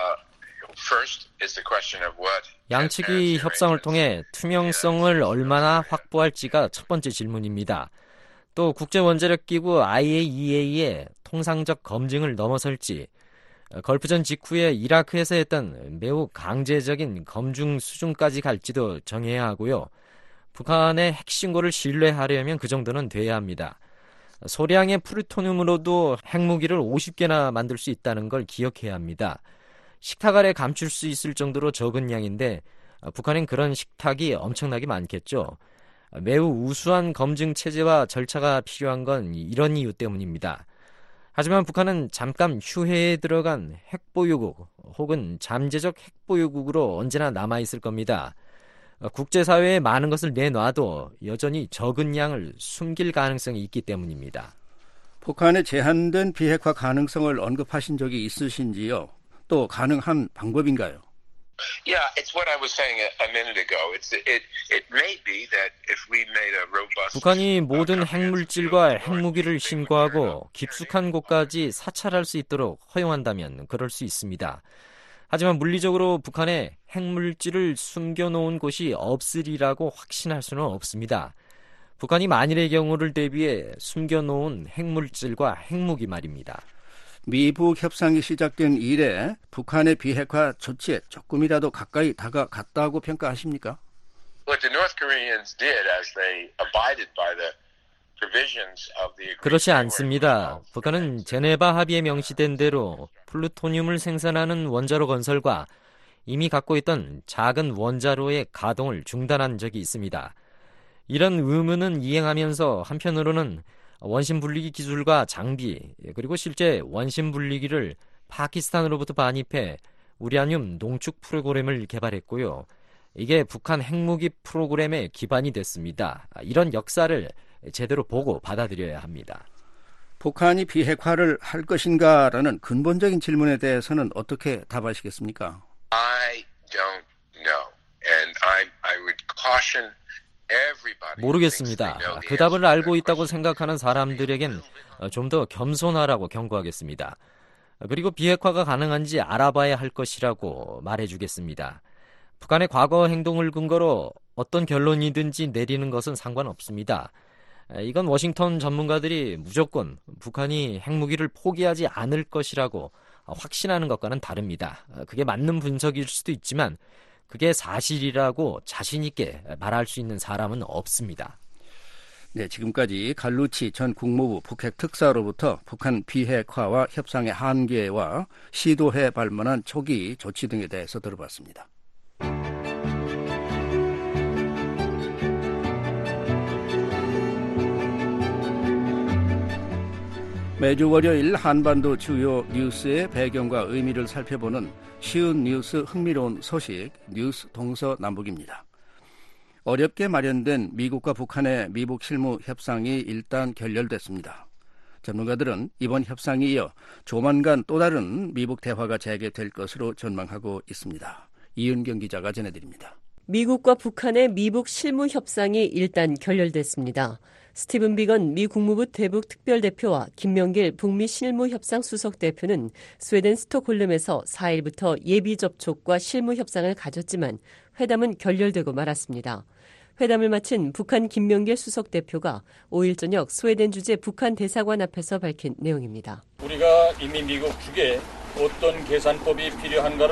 first is the question of what 양측이 협상을 통해 투명성을 얼마나 확보할지가 첫 번째 질문입니다. 또 국제원자력기구 IAEA의 통상적 검증을 넘어설지 걸프전 직후에 이라크에서 했던 매우 강제적인 검증 수준까지 갈지도 정해야 하고요. 북한의 핵신고를 신뢰하려면 그 정도는 돼야 합니다. 소량의 플루토늄으로도 핵무기를 50개나 만들 수 있다는 걸 기억해야 합니다. 식탁 아래 감출 수 있을 정도로 적은 양인데 북한엔 그런 식탁이 엄청나게 많겠죠. 매우 우수한 검증 체제와 절차가 필요한 건 이런 이유 때문입니다. 하지만 북한은 잠깐 휴해에 들어간 핵보유국 혹은 잠재적 핵보유국으로 언제나 남아있을 겁니다. 국제사회에 많은 것을 내놔도 여전히 적은 양을 숨길 가능성이 있기 때문입니다. 북한의 제한된 비핵화 가능성을 언급하신 적이 있으신지요? 또 가능한 방법인가요? Yeah, it's what I was saying a minute ago. It may be that if we made a robust 북한이 모든 핵물질과 핵무기를 신고하고 깊숙한 곳까지 사찰할 수 있도록 허용한다면 그럴 수 있습니다. 하지만 물리적으로 북한에 핵물질을 숨겨놓은 곳이 없으리라고 확신할 수는 없습니다. 북한이 만일의 경우를 대비해 숨겨놓은 핵물질과 핵무기 말입니다. 미북 협상이 시작된 이래 북한의 비핵화 조치에 조금이라도 가까이 다가갔다고 평가하십니까? What the North Koreans did as they abided by the provisions of the agreement. 그렇지 않습니다. 북한은 제네바 합의에 명시된 대로 플루토늄을 생산하는 원자로 건설과 이미 갖고 있던 작은 원자로의 가동을 중단한 적이 있습니다. 이런 의무는 이행하면서 한편으로는 원심 분리기 기술과 장비, 그리고 실제 원심 분리기를 파키스탄으로부터 반입해 우라늄 농축 프로그램을 개발했고요. 이게 북한 핵무기 프로그램의 기반이 됐습니다. 이런 역사를 제대로 보고 받아들여야 합니다. 북한이 비핵화를 할 것인가라는 근본적인 질문에 대해서는 어떻게 답하시겠습니까? I don't know, and I would caution everybody. 모르겠습니다. 그 답을 알고 있다고 생각하는 사람들에겐 좀 더 겸손하라고 경고하겠습니다. 그리고 비핵화가 가능한지 알아봐야 할 것이라고 말해주겠습니다. 북한의 과거 행동을 근거로 어떤 결론이든지 내리는 것은 상관없습니다. 이건 워싱턴 전문가들이 무조건 북한이 핵무기를 포기하지 않을 것이라고 확신하는 것과는 다릅니다. 그게 맞는 분석일 수도 있지만 그게 사실이라고 자신 있게 말할 수 있는 사람은 없습니다. 네, 지금까지 갈루치 전 국무부 북핵 특사로부터 북한 비핵화와 협상의 한계와 시도해 볼 만한 초기 조치 등에 대해서 들어봤습니다. 매주 월요일 한반도 주요 뉴스의 배경과 의미를 살펴보는 쉬운 뉴스 흥미로운 소식 뉴스 동서남북입니다. 어렵게 마련된 미국과 북한의 미북 실무 협상이 일단 결렬됐습니다. 전문가들은 이번 협상에 이어 조만간 또 다른 미북 대화가 재개될 것으로 전망하고 있습니다. 이은경 기자가 전해드립니다. 미국과 북한의 미북 실무 협상이 일단 결렬됐습니다. 스티븐 비건 미 국무부 대북 특별대표와 김명길 북미 실무협상 수석대표는 스웨덴 스톡홀름에서 4일부터 예비 접촉과 실무 협상을 가졌지만 회담은 결렬되고 말았습니다. 회담을 마친 북한 김명길 수석대표가 5일 저녁 스웨덴 주재 북한 대사관 앞에서 밝힌 내용입니다. 우리가 이미 미국 측에 어떤 계산법이 필요한가를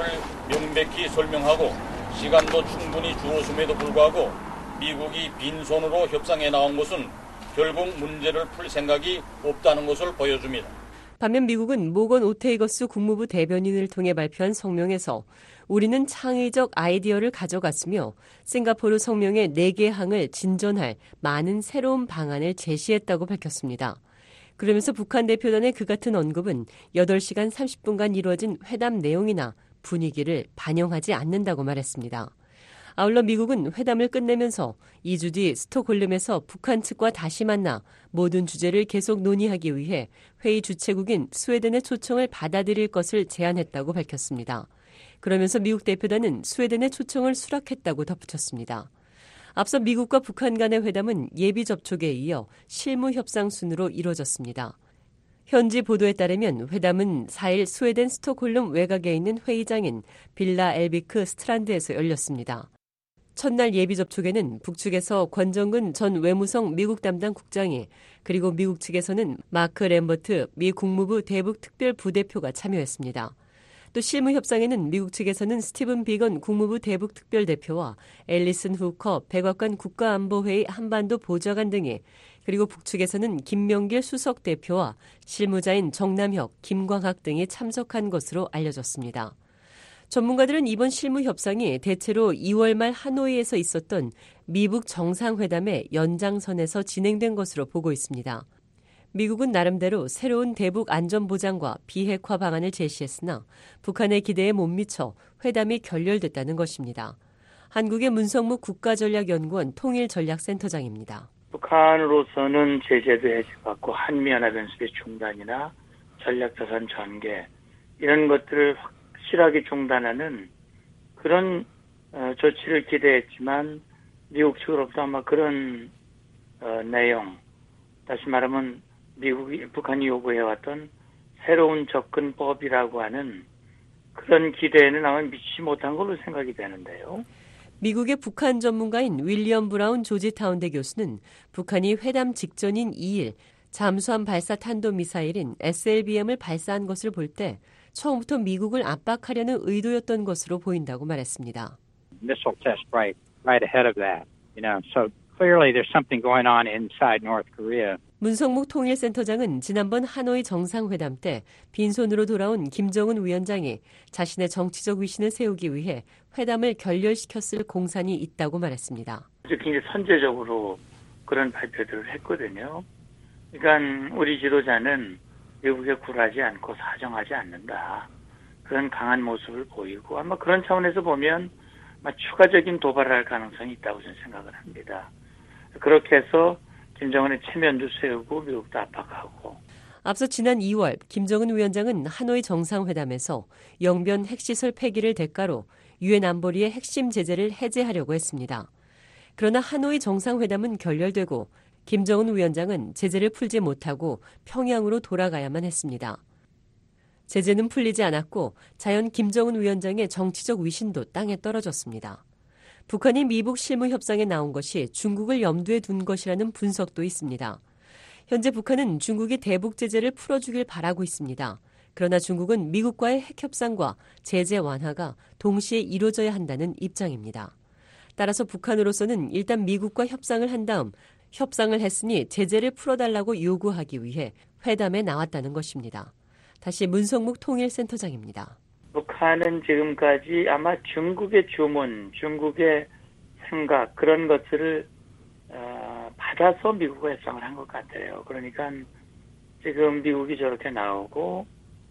명백히 설명하고 시간도 충분히 주었음에도 불구하고 미국이 빈손으로 협상에 나온 것은 결국 문제를 풀 생각이 없다는 것을 보여줍니다. 반면 미국은 모건 오테이거스 국무부 대변인을 통해 발표한 성명에서 우리는 창의적 아이디어를 가져갔으며 싱가포르 성명의 4개 항을 진전할 많은 새로운 방안을 제시했다고 밝혔습니다. 그러면서 북한 대표단의 그 같은 언급은 8시간 30분간 이루어진 회담 내용이나 분위기를 반영하지 않는다고 말했습니다. 아울러 미국은 회담을 끝내면서 2주 뒤 스톡홀름에서 북한 측과 다시 만나 모든 주제를 계속 논의하기 위해 회의 주최국인 스웨덴의 초청을 받아들일 것을 제안했다고 밝혔습니다. 그러면서 미국 대표단은 스웨덴의 초청을 수락했다고 덧붙였습니다. 앞서 미국과 북한 간의 회담은 예비 접촉에 이어 실무 협상 순으로 이뤄졌습니다. 현지 보도에 따르면 회담은 4일 스웨덴 스톡홀름 외곽에 있는 회의장인 빌라 엘비크 스트란드에서 열렸습니다. 첫날 예비 접촉에는 북측에서 권정근 전 외무성 미국 담당 국장이 그리고 미국 측에서는 마크 램버트 미 국무부 대북 특별 부대표가 참여했습니다. 또 실무 협상에는 미국 측에서는 스티븐 비건 국무부 대북 특별 대표와 앨리슨 후커 백악관 국가안보회의 한반도 보좌관 등이 그리고 북측에서는 김명길 수석 대표와 실무자인 정남혁, 김광학 등이 참석한 것으로 알려졌습니다. 전문가들은 이번 실무 협상이 대체로 2월 말 하노이에서 있었던 미북 정상회담의 연장선에서 진행된 것으로 보고 있습니다. 미국은 나름대로 새로운 대북 안전보장과 비핵화 방안을 제시했으나 북한의 기대에 못 미쳐 회담이 결렬됐다는 것입니다. 한국의 문성묵 국가전략연구원 통일전략센터장입니다. 북한으로서는 제재도 해제받고 한미연합연습의 중단이나 전략자산 전개 이런 것들을 확실하게 중단하는 그런 조치를 기대했지만 미국 측으로부터 아마 그런 내용, 다시 말하면 북한이 요구해왔던 새로운 접근법이라고 하는 그런 기대에는 아마 미치지 못한 걸로 생각이 되는데요. 미국의 북한 전문가인 윌리엄 브라운 조지타운대 교수는 북한이 회담 직전인 2일 잠수함 발사 탄도미사일인 SLBM을 발사한 것을 볼 때 처음부터 미국을 압박하려는 의도였던 것으로 보인다고 말했습니다. Missile test right ahead of that. So clearly there's something going on inside North Korea. 문성묵 통일센터장은 지난번 하노이 정상회담 때 빈손으로 돌아온 김정은 위원장이 자신의 정치적 위신을 세우기 위해 회담을 결렬시켰을 공산이 있다고 말했습니다. 굉장히 선제적으로 그런 발표들을 했거든요. 그러니까 우리 지도자는 미국에 굴하지 않고 사정하지 않는다. 그런 강한 모습을 보이고 아마 그런 차원에서 보면 추가적인 도발을 할 가능성이 있다고 저는 생각을 합니다. 그렇게 해서 김정은의 체면도 세우고 미국도 압박하고. 앞서 지난 2월 김정은 위원장은 하노이 정상회담에서 영변 핵시설 폐기를 대가로 유엔 안보리의 핵심 제재를 해제하려고 했습니다. 그러나 하노이 정상회담은 결렬되고 김정은 위원장은 제재를 풀지 못하고 평양으로 돌아가야만 했습니다. 제재는 풀리지 않았고 자연 김정은 위원장의 정치적 위신도 땅에 떨어졌습니다. 북한이 미북 실무 협상에 나온 것이 중국을 염두에 둔 것이라는 분석도 있습니다. 현재 북한은 중국이 대북 제재를 풀어주길 바라고 있습니다. 그러나 중국은 미국과의 핵 협상과 제재 완화가 동시에 이루어져야 한다는 입장입니다. 따라서 북한으로서는 일단 미국과 협상을 한 다음 협상을 했으니 제재를 풀어달라고 요구하기 위해 회담에 나왔다는 것입니다. 다시 문성묵 통일센터장입니다. 북한은 지금까지 아마 중국의 주문, 중국의 생각 그런 것들을 받아서 미국과 협상을 한 것 같아요. 그러니까 지금 미국이 저렇게 나오고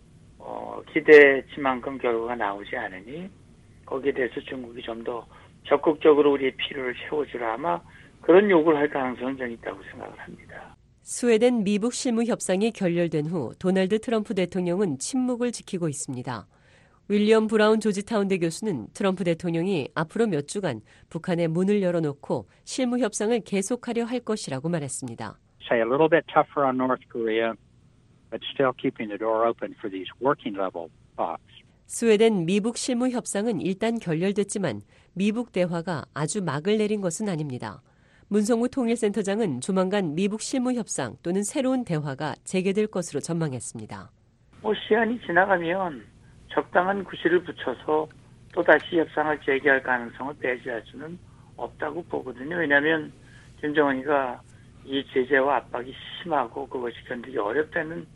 기대치만큼 결과가 나오지 않으니 거기에 대해서 중국이 좀 더 적극적으로 우리의 필요를 채워주라 아마 그런 요구를 할 가능성은 좀 있다고 생각을 합니다. 스웨덴 미북 실무 협상이 결렬된 후 도널드 트럼프 대통령은 침묵을 지키고 있습니다. 윌리엄 브라운 조지타운대 교수는 트럼프 대통령이 앞으로 몇 주간 북한에 문을 열어놓고 실무 협상을 계속하려 할 것이라고 말했습니다. Say a little bit tougher on North Korea, but still keeping the door open for these working level talks. 스웨덴 미북 실무 협상은 일단 결렬됐지만 미북 대화가 아주 막을 내린 것은 아닙니다. 문성무 통일센터장은 조만간 미북 실무 협상 또는 새로운 대화가 재개될 것으로 전망했습니다. 시한이 지나가면 적당한 구실을 붙여서 또다시 협상을 재개할 가능성을 배제할 수는 없다고 보거든요. 왜냐하면 김정은이가 이 제재와 압박이 심하고 그것이 견디기 어렵다는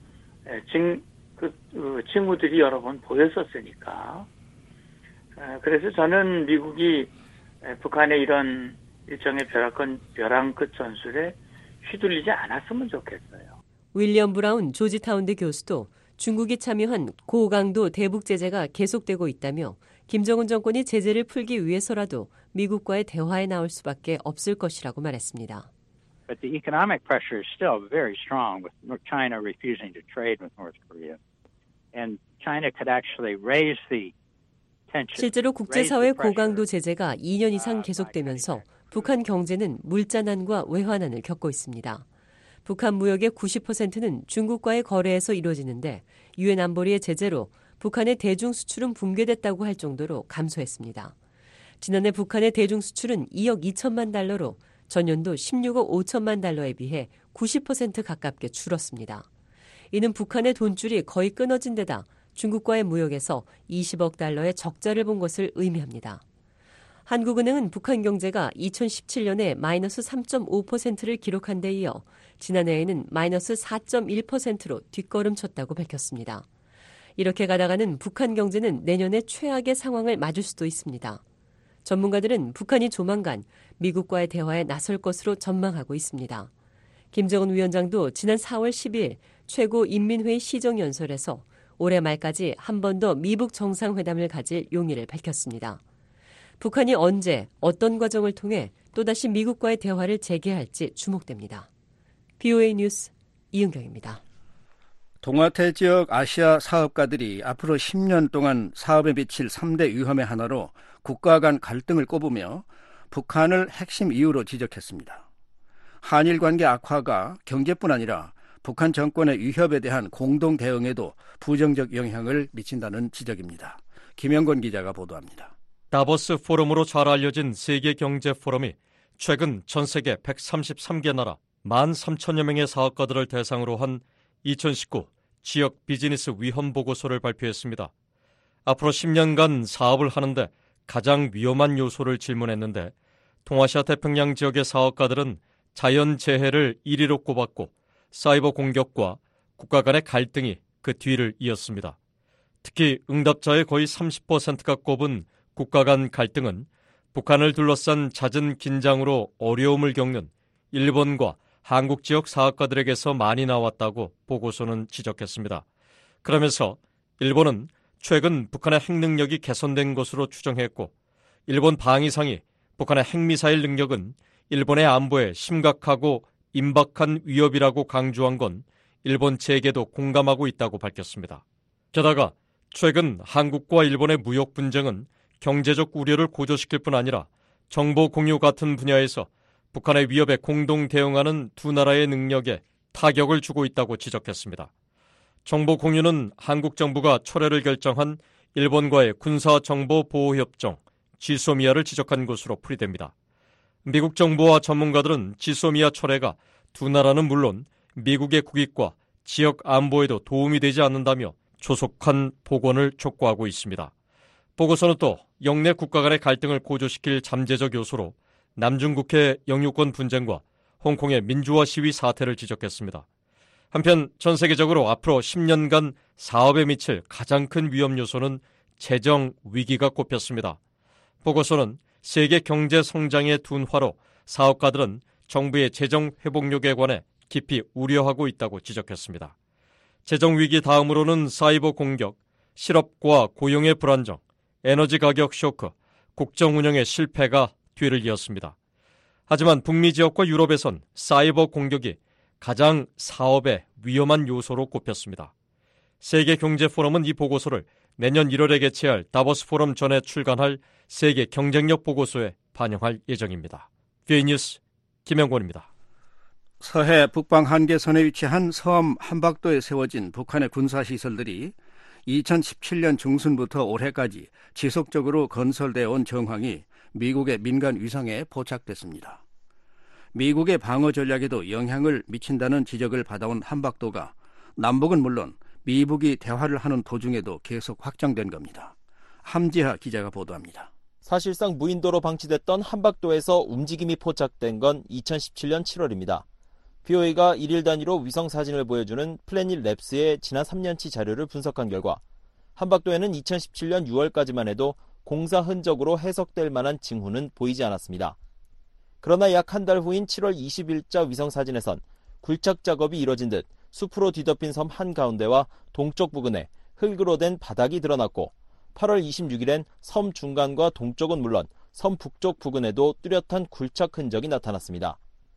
징후들이 여러 번 보였었으니까. 그래서 저는 미국이 북한의 이런 일종의 벼랑 끝 전술에 휘둘리지 않았으면 좋겠어요. 윌리엄 브라운 조지타운대 교수도 중국이 참여한 고강도 대북 제재가 계속되고 있다며 김정은 정권이 제재를 풀기 위해서라도 미국과의 대화에 나올 수밖에 없을 것이라고 말했습니다. But the economic pressure is still very strong with China refusing to trade with North Korea. And China could actually raise the tension. 실제로 국제사회 고강도 제재가 2년 이상 계속되면서 북한 경제는 물자난과 외환난을 겪고 있습니다. 북한 무역의 90%는 중국과의 거래에서 이루어지는데 유엔 안보리의 제재로 북한의 대중 수출은 붕괴됐다고 할 정도로 감소했습니다. 지난해 북한의 대중 수출은 2억 2천만 달러로 전년도 16억 5천만 달러에 비해 90% 가깝게 줄었습니다. 이는 북한의 돈줄이 거의 끊어진 데다 중국과의 무역에서 20억 달러의 적자를 본 것을 의미합니다. 한국은행은 북한 경제가 2017년에 마이너스 3.5%를 기록한 데 이어 지난해에는 마이너스 4.1%로 뒷걸음쳤다고 밝혔습니다. 이렇게 가다가는 북한 경제는 내년에 최악의 상황을 맞을 수도 있습니다. 전문가들은 북한이 조만간 미국과의 대화에 나설 것으로 전망하고 있습니다. 김정은 위원장도 지난 4월 12일 최고인민회의 시정연설에서 올해 말까지 한 번 더 미북 정상회담을 가질 용의를 밝혔습니다. 북한이 언제 어떤 과정을 통해 또다시 미국과의 대화를 재개할지 주목됩니다. BOA 뉴스 이은경입니다. 동아태 지역 아시아 사업가들이 앞으로 10년 동안 사업에 미칠 3대 위험의 하나로 국가 간 갈등을 꼽으며 북한을 핵심 이유로 지적했습니다. 한일 관계 악화가 경제뿐 아니라 북한 정권의 위협에 대한 공동 대응에도 부정적 영향을 미친다는 지적입니다. 김영건 기자가 보도합니다. 다보스 포럼으로 잘 알려진 세계경제포럼이 최근 전 세계 133개 나라 13,000여 명의 사업가들을 대상으로 한 2019 지역 비즈니스 위험 보고서를 발표했습니다. 앞으로 10년간 사업을 하는데 가장 위험한 요소를 질문했는데 동아시아 태평양 지역의 사업가들은 자연재해를 1위로 꼽았고 사이버 공격과 국가 간의 갈등이 그 뒤를 이었습니다. 특히 응답자의 거의 30%가 꼽은 국가 간 갈등은 북한을 둘러싼 잦은 긴장으로 어려움을 겪는 일본과 한국 지역 사학가들에게서 많이 나왔다고 보고서는 지적했습니다. 그러면서 일본은 최근 북한의 핵능력이 개선된 것으로 추정했고 일본 방위상이 북한의 핵미사일 능력은 일본의 안보에 심각하고 임박한 위협이라고 강조한 건 일본 체계도 공감하고 있다고 밝혔습니다. 게다가 최근 한국과 일본의 무역 분쟁은 경제적 우려를 고조시킬 뿐 아니라 정보 공유 같은 분야에서 북한의 위협에 공동 대응하는 두 나라의 능력에 타격을 주고 있다고 지적했습니다. 정보 공유는 한국 정부가 철회를 결정한 일본과의 군사정보보호협정 지소미아를 지적한 것으로 풀이됩니다. 미국 정부와 전문가들은 지소미아 철회가 두 나라는 물론 미국의 국익과 지역 안보에도 도움이 되지 않는다며 조속한 복원을 촉구하고 있습니다. 보고서는 또 영내 국가 간의 갈등을 고조시킬 잠재적 요소로 남중국해 영유권 분쟁과 홍콩의 민주화 시위 사태를 지적했습니다. 한편 전 세계적으로 앞으로 10년간 사업에 미칠 가장 큰 위험 요소는 재정 위기가 꼽혔습니다. 보고서는 세계 경제 성장의 둔화로 사업가들은 정부의 재정 회복력에 관해 깊이 우려하고 있다고 지적했습니다. 재정 위기 다음으로는 사이버 공격, 실업과 고용의 불안정, 에너지 가격 쇼크, 국정 운영의 실패가 뒤를 이었습니다. 하지만 북미 지역과 유럽에선 사이버 공격이 가장 사업의 위험한 요소로 꼽혔습니다. 세계경제포럼은 이 보고서를 내년 1월에 개최할 다보스 포럼 전에 출간할 세계 경쟁력 보고서에 반영할 예정입니다. VA 뉴스 김영권입니다. 서해 북방 한계선에 위치한 섬 한박도에 세워진 북한의 군사시설들이 2017년 중순부터 올해까지 지속적으로 건설되어 온 정황이 미국의 민간 위성에 포착됐습니다. 미국의 방어 전략에도 영향을 미친다는 지적을 받아온 한박도가 남북은 물론 미북이 대화를 하는 도중에도 계속 확장된 겁니다. 함지하 기자가 보도합니다. 사실상 무인도로 방치됐던 한박도에서 움직임이 포착된 건 2017년 7월입니다. VOA가 1일 단위로 위성 사진을 보여주는 플래닛 랩스의 지난 3년치 자료를 분석한 결과 한박도에는 2017년 6월까지만 해도 공사 흔적으로 해석될 만한 징후는 보이지 않았습니다. 그러나 약 한 달 후인 7월 20일자 위성 사진에선 굴착 작업이 이뤄진 듯 숲으로 뒤덮인 섬 한가운데와 동쪽 부근에 흙으로 된 바닥이 드러났고 8월 26일엔 섬 중간과 동쪽은 물론 섬 북쪽 부근에도 뚜렷한 굴착 흔적이 나타났습니다.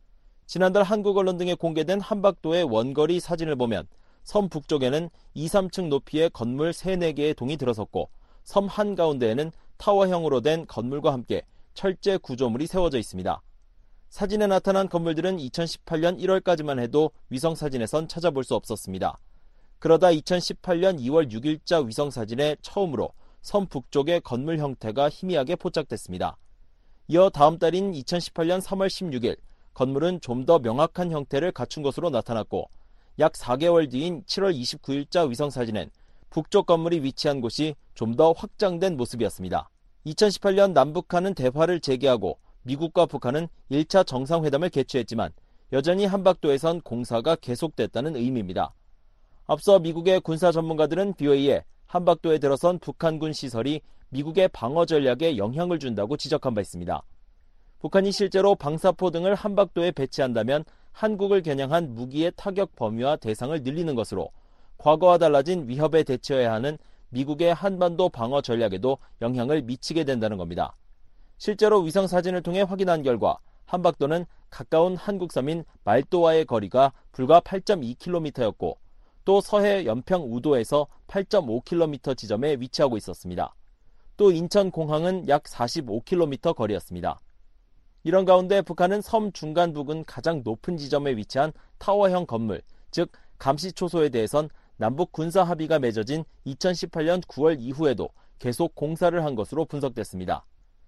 지난달 한국 언론 등에 공개된 한박도의 원거리 사진을 보면 섬 북쪽에는 2, 3층 높이의 건물 3, 4개의 동이 들어섰고 섬 한가운데에는 타워형으로 된 건물과 함께 철제 구조물이 세워져 있습니다. 사진에 나타난 건물들은 2018년 1월까지만 해도 위성사진에선 찾아볼 수 없었습니다. 그러다 2018년 2월 6일자 위성사진에 처음으로 섬 북쪽의 건물 형태가 희미하게 포착됐습니다. 이어 다음 달인 2018년 3월 16일 건물은 좀 더 명확한 형태를 갖춘 것으로 나타났고 약 4개월 뒤인 7월 29일자 위성사진엔 북쪽 건물이 위치한 곳이 좀 더 확장된 모습이었습니다. 2018년 남북한은 대화를 재개하고 미국과 북한은 1차 정상회담을 개최했지만 여전히 한박도에선 공사가 계속됐다는 의미입니다. 앞서 미국의 군사 전문가들은 VOA에 한박도에 들어선 북한군 시설이 미국의 방어 전략에 영향을 준다고 지적한 바 있습니다. 북한이 실제로 방사포 등을 한박도에 배치한다면 한국을 겨냥한 무기의 타격 범위와 대상을 늘리는 것으로 과거와 달라진 위협에 대처해야 하는 미국의 한반도 방어 전략에도 영향을 미치게 된다는 겁니다. 실제로 위성 사진을 통해 확인한 결과 한박도는 가까운 한국 섬인 말도와의 거리가 불과 8.2km였고 또 서해 연평 우도에서 8.5km 지점에 위치하고 있었습니다. 또 인천공항은 약 45km 거리였습니다. 이런 가운데 북한은 섬 중간 부근 가장 높은 지점에 위치한 타워형 건물, 즉 감시초소에 대해선 남북 군사 합의가 맺어진 2018년 9월 이후에도 계속 공사를 한 것으로 분석됐습니다.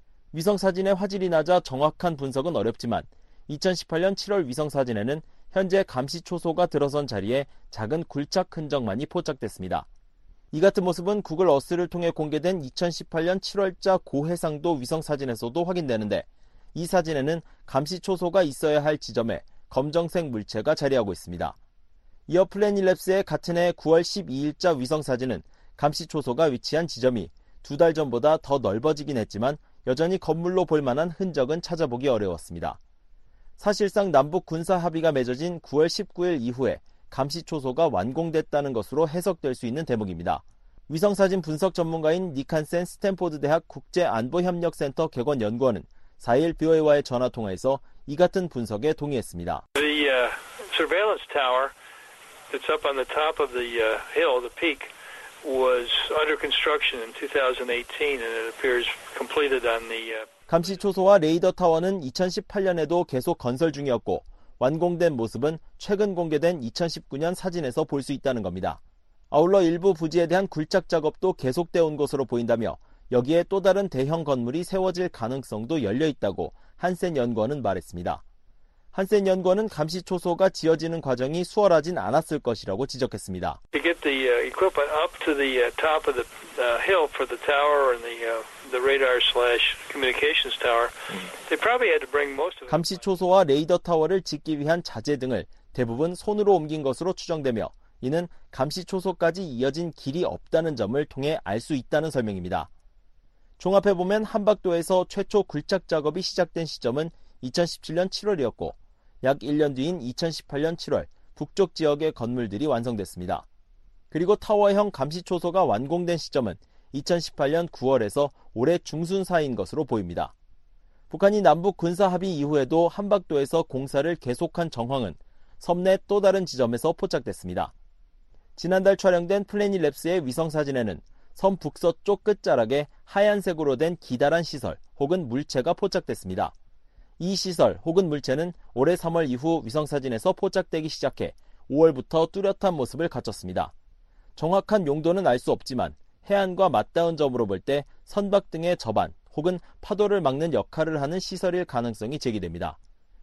위성사진의 화질이 낮아 정확한 분석은 어렵지만 2018년 7월 위성사진에는 현재 감시초소가 들어선 자리에 작은 굴착 흔적만이 포착됐습니다. 이 같은 모습은 구글 어스를 통해 공개된 2018년 7월자 고해상도 위성사진에서도 확인되는데 이 사진에는 감시초소가 있어야 할 지점에 검정색 물체가 자리하고 있습니다. 이어 플래닛랩스의 같은 해 9월 12일자 위성사진은 감시초소가 위치한 지점이 2달 전보다 더 넓어지긴 했지만 여전히 건물로 볼 만한 흔적은 찾아보기 어려웠습니다. 사실상 남북 군사 합의가 맺어진 9월 19일 이후에 감시 초소가 완공됐다는 것으로 해석될 수 있는 대목입니다. 위성사진 분석 전문가인 니칸센 스탠포드 대학 국제안보협력센터 객원연구원은 4일 BOA와의 전화통화에서 이 같은 분석에 동의했습니다. The surveillance tower that's up on the top of the hill, the peak, was under construction in 2018 and it appears completed on the 감시 초소와 레이더 타워는 2018년에도 계속 건설 중이었고 완공된 모습은 최근 공개된 2019년 사진에서 볼 수 있다는 겁니다. 아울러 일부 부지에 대한 굴착 작업도 계속돼 온 것으로 보인다며 여기에 또 다른 대형 건물이 세워질 가능성도 열려 있다고 한센 연구원은 말했습니다. 한센 연구원은 감시 초소가 지어지는 과정이 수월하진 않았을 것이라고 지적했습니다. To get the equipment up to the top of the hill for the tower and the radar/communications tower, they probably had to bring most of it. 감시 초소와 레이더 타워를 짓기 위한 자재 등을 대부분 손으로 옮긴 것으로 추정되며 이는 감시 초소까지 이어진 길이 없다는 점을 통해 알 수 있다는 설명입니다. 종합해보면 한박도에서 최초 굴착 작업이 시작된 시점은 2017년 7월이었고 약 1년 뒤인 2018년 7월 북쪽 지역의 건물들이 완성됐습니다. 그리고 타워형 감시 초소가 완공된 시점은 2018년 9월에서 올해 중순 사이인 것으로 보입니다. 북한이 남북 군사 합의 이후에도 한박도에서 공사를 계속한 정황은 섬 내 또 다른 지점에서 포착됐습니다. 지난달 촬영된 플래닛 랩스의 위성사진에는 섬 북서쪽 끝자락에 하얀색으로 된 기다란 시설 혹은 물체가 포착됐습니다. 이 시설 혹은 물체는 올해 3월 이후 위성사진에서 포착되기 시작해 5월부터 뚜렷한 모습을 갖췄습니다. 정확한 용도는 알 수 없지만 해안과 맞닿은 점으로 볼 때 선박 등의 접안 혹은 파도를 막는 역할을 하는 시설일 가능성이 제기됩니다.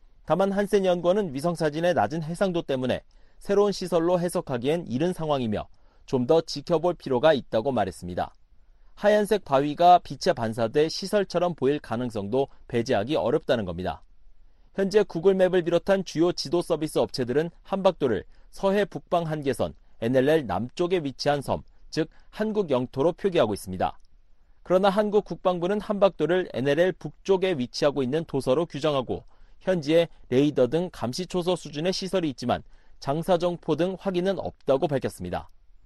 다만 한센 연구원은 위성사진의 낮은 해상도 때문에 새로운 시설로 해석하기엔 이른 상황이며 좀 더 지켜볼 필요가 있다고 말했습니다. 하얀색 바위가 빛에 반사돼 시설처럼 보일 가능성도 배제하기 어렵다는 겁니다. 현재 구글맵을 비롯한 주요 지도 서비스 업체들은 한박도를 서해 북방 한계선 NLL 남쪽에 위치한 섬, 즉 한국 영토로 표기하고 있습니다. 그러나 한국 국방부는 한박도를 NLL 북쪽에 위치하고 있는 도서로 규정하고 현지에 레이더 등 감시 초소 수준의 시설이 있지만 장사정포 등 확인은 없다고 밝혔습니다.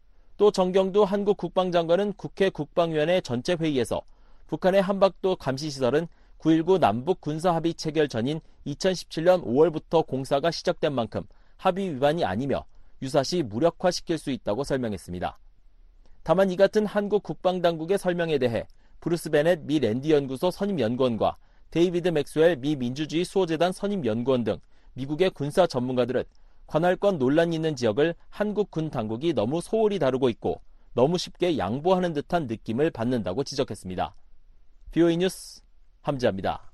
또 정경두 한국 국방장관은 국회 국방위원회 전체 회의에서 북한의 한박도 감시시설은 9.19 남북 군사합의 체결 전인 2017년 5월부터 공사가 시작된 만큼 합의 위반이 아니며 유사시 무력화시킬 수 있다고 설명했습니다. 다만 이 같은 한국 국방당국의 설명에 대해 브루스 베넷 미 랜디연구소 선임연구원과 데이비드 맥스웰 미 민주주의 수호재단 선임연구원 등 미국의 군사 전문가들은 관할권 논란이 있는 지역을 한국 군 당국이 너무 소홀히 다루고 있고 너무 쉽게 양보하는 듯한 느낌을 받는다고 지적했습니다. BOE 뉴스 함지아입니다.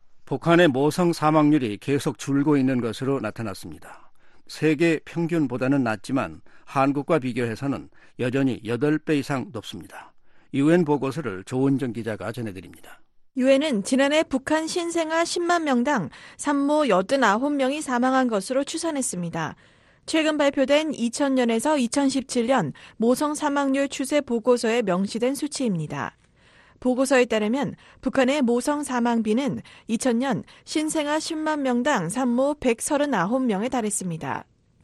북한의 모성 사망률이 계속 줄고 있는 것으로 나타났습니다. 세계 평균보다는 낮지만 한국과 비교해서는 여전히 8배 이상 높습니다. UN 보고서를 조은정 기자가 전해드립니다. 유엔은 지난해 북한 신생아 10만 명당 산모 89명이 사망한 것으로 추산했습니다. 최근 발표된 2000년에서 2017년 모성 사망률 추세 보고서에 명시된 수치입니다. 보고서에 따르면 북한의 모성 사망비는 2000년 신생아 10만 명당 산모 139명에 달했습니다.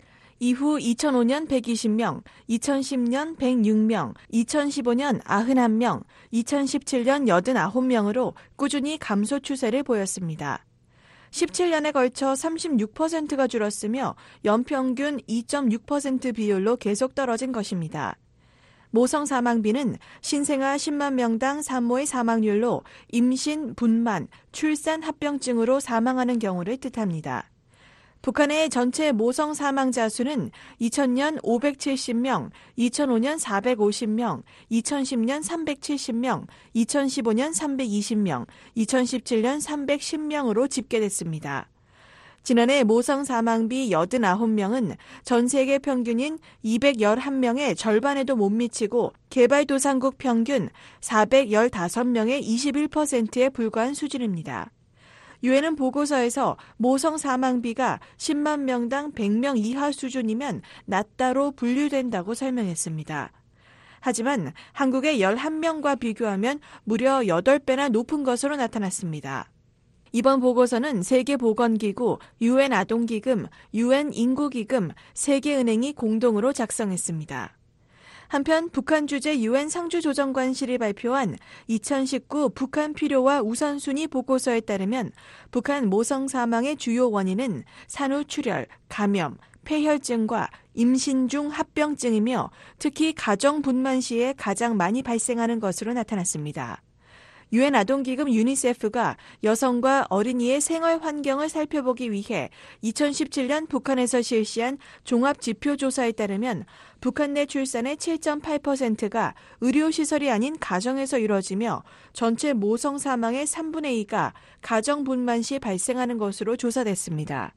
이후 2005년 120명, 2010년 106명, 2015년 91명, 2017년 89명으로 꾸준히 감소 추세를 보였습니다. 17년에 걸쳐 36%가 줄었으며 연평균 2.6% 비율로 계속 떨어진 것입니다. 모성 사망비는 신생아 10만 명당 산모의 사망률로 임신, 분만, 출산 합병증으로 사망하는 경우를 뜻합니다. 북한의 전체 모성 사망자 수는 2000년 570명, 2005년 450명, 2010년 370명, 2015년 320명, 2017년 310명으로 집계됐습니다. 지난해 모성 사망비 89명은 전 세계 평균인 211명의 절반에도 못 미치고 개발도상국 평균 415명의 21%에 불과한 수준입니다. 유엔은 보고서에서 모성 사망비가 10만 명당 100명 이하 수준이면 낮다로 분류된다고 설명했습니다. 하지만 한국의 11명과 비교하면 무려 8배나 높은 것으로 나타났습니다. 이번 보고서는 세계보건기구, UN 아동기금, UN 인구기금, 세계은행이 공동으로 작성했습니다. 한편 북한 주재 UN 상주조정관실이 발표한 2019 북한 필요와 우선순위 보고서에 따르면 북한 모성 사망의 주요 원인은 산후출혈, 감염, 폐혈증과 임신 중 합병증이며 특히 가정 분만 시에 가장 많이 발생하는 것으로 나타났습니다. 유엔 아동기금 유니세프가 여성과 어린이의 생활 환경을 살펴보기 위해 2017년 북한에서 실시한 종합지표조사에 따르면 북한 내 출산의 7.8%가 의료시설이 아닌 가정에서 이루어지며 전체 모성 사망의 3분의 2가 가정 분만 시 발생하는 것으로 조사됐습니다.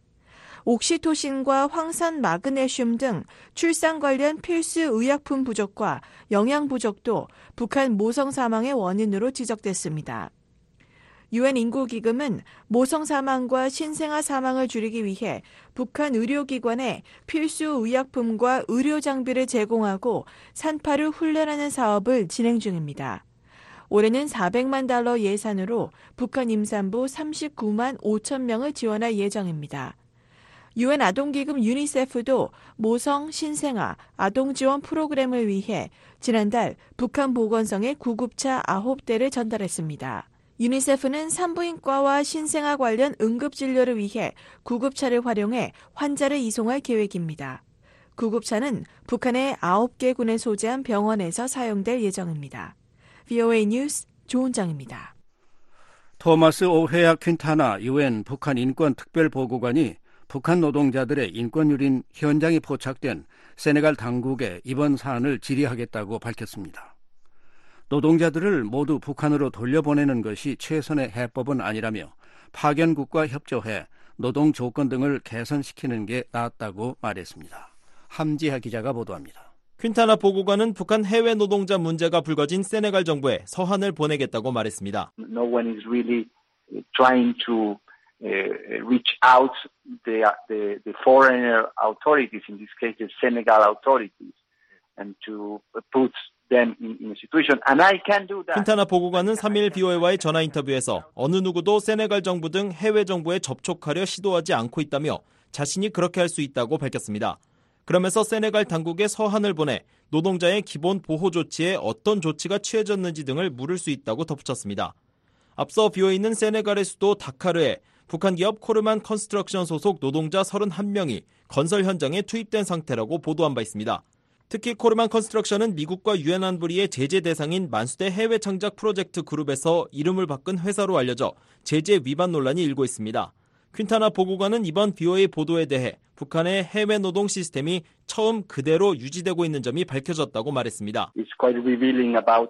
옥시토신과 황산 마그네슘 등 출산 관련 필수 의약품 부족과 영양 부족도 북한 모성 사망의 원인으로 지적됐습니다. 유엔 인구기금은 모성 사망과 신생아 사망을 줄이기 위해 북한 의료기관에 필수 의약품과 의료 장비를 제공하고 산파를 훈련하는 사업을 진행 중입니다. 올해는 $400만 예산으로 북한 임산부 39만 5천 명을 지원할 예정입니다. 유엔 아동기금 유니세프도 모성, 신생아, 아동 지원 프로그램을 위해 지난달 북한 보건성에 구급차 9대를 전달했습니다. 유니세프는 산부인과와 신생아 관련 응급진료를 위해 구급차를 활용해 환자를 이송할 계획입니다. 구급차는 북한의 9개 군에 소재한 병원에서 사용될 예정입니다. VOA 뉴스 조은정입니다. 토마스 오헤아 퀸타나 유엔 북한 인권특별보고관이 북한 노동자들의 인권유린 현장이 포착된 세네갈 당국에 이번 사안을 질의하겠다고 밝혔습니다. 노동자들을 모두 북한으로 돌려보내는 것이 최선의 해법은 아니라며 파견국과 협조해 노동 조건 등을 개선시키는 게 낫다고 말했습니다. 함지하 기자가 보도합니다. 퀸타나 보고관은 북한 해외 노동자 문제가 불거진 세네갈 정부에 서한을 보내겠다고 말했습니다. No one is really trying to reach out the foreigner authorities, in this case the Senegal authorities, and to put them in a situation, and I can do that. 퀸타나 보고관은 3일 BOA와의 전화 인터뷰에서 어느 누구도 세네갈 정부 등 해외 정부에 접촉하려 시도하지 않고 있다며 자신이 그렇게 할 수 있다고 밝혔습니다. 그러면서 세네갈 당국에 서한을 보내 노동자의 기본 보호 조치에 어떤 조치가 취해졌는지 등을 물을 수 있다고 덧붙였습니다. 앞서 BOA는 세네갈의 수도 다카르에 북한 기업 코르만 컨스트럭션 소속 노동자 31명이 건설 현장에 투입된 상태라고 보도한 바 있습니다. 특히 코르만 컨스트럭션은 미국과 유엔 안보리의 제재 대상인 만수대 해외 창작 프로젝트 그룹에서 이름을 바꾼 회사로 알려져 제재 위반 논란이 일고 있습니다. 퀸타나 보고관은 이번 BOA 보도에 대해 북한의 해외 노동 시스템이 처음 그대로 유지되고 있는 점이 밝혀졌다고 말했습니다. It's quite revealing about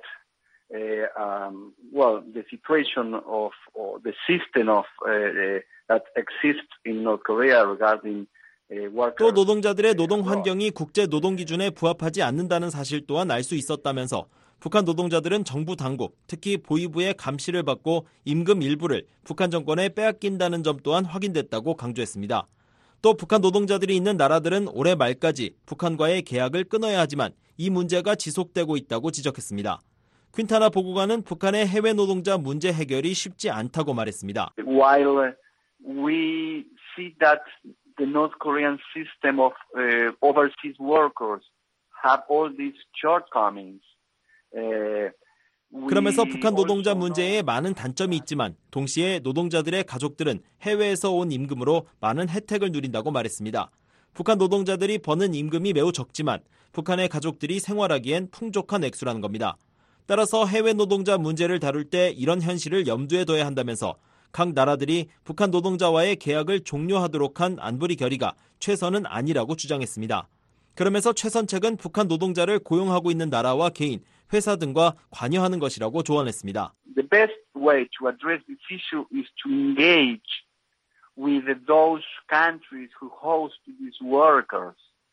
the situation of the system of that exists in North Korea regarding 또 노동자들의 노동 환경이 국제 노동 기준에 부합하지 않는다는 사실 또한 알 수 있었다면서 북한 노동자들은 정부 당국, 특히 보위부의 감시를 받고 임금 일부를 북한 정권에 빼앗긴다는 점 또한 확인됐다고 강조했습니다. 또 북한 노동자들이 있는 나라들은 올해 말까지 북한과의 계약을 끊어야 하지만 이 문제가 지속되고 있다고 지적했습니다. 퀸타나 보고관은 북한의 해외 노동자 문제 해결이 쉽지 않다고 말했습니다. While we see that the North Korean system of overseas workers have all these shortcomings. 그러면서 북한 노동자 문제에 많은 단점이 있지만 동시에 노동자들의 가족들은 해외에서 온 임금으로 많은 혜택을 누린다고 말했습니다. 북한 노동자들이 버는 임금이 매우 적지만 북한의 가족들이 생활하기엔 풍족한 액수라는 겁니다. 따라서 해외 노동자 문제를 다룰 때 이런 현실을 염두에 둬야 한다면서 각 나라들이 북한 노동자와의 계약을 종료하도록 한 안보리 결의가 최선은 아니라고 주장했습니다. 그러면서 최선책은 북한 노동자를 고용하고 있는 나라와 개인, 회사 등과 관여하는 것이라고 조언했습니다. The best way to address this issue is to engage with those countries who host these workers.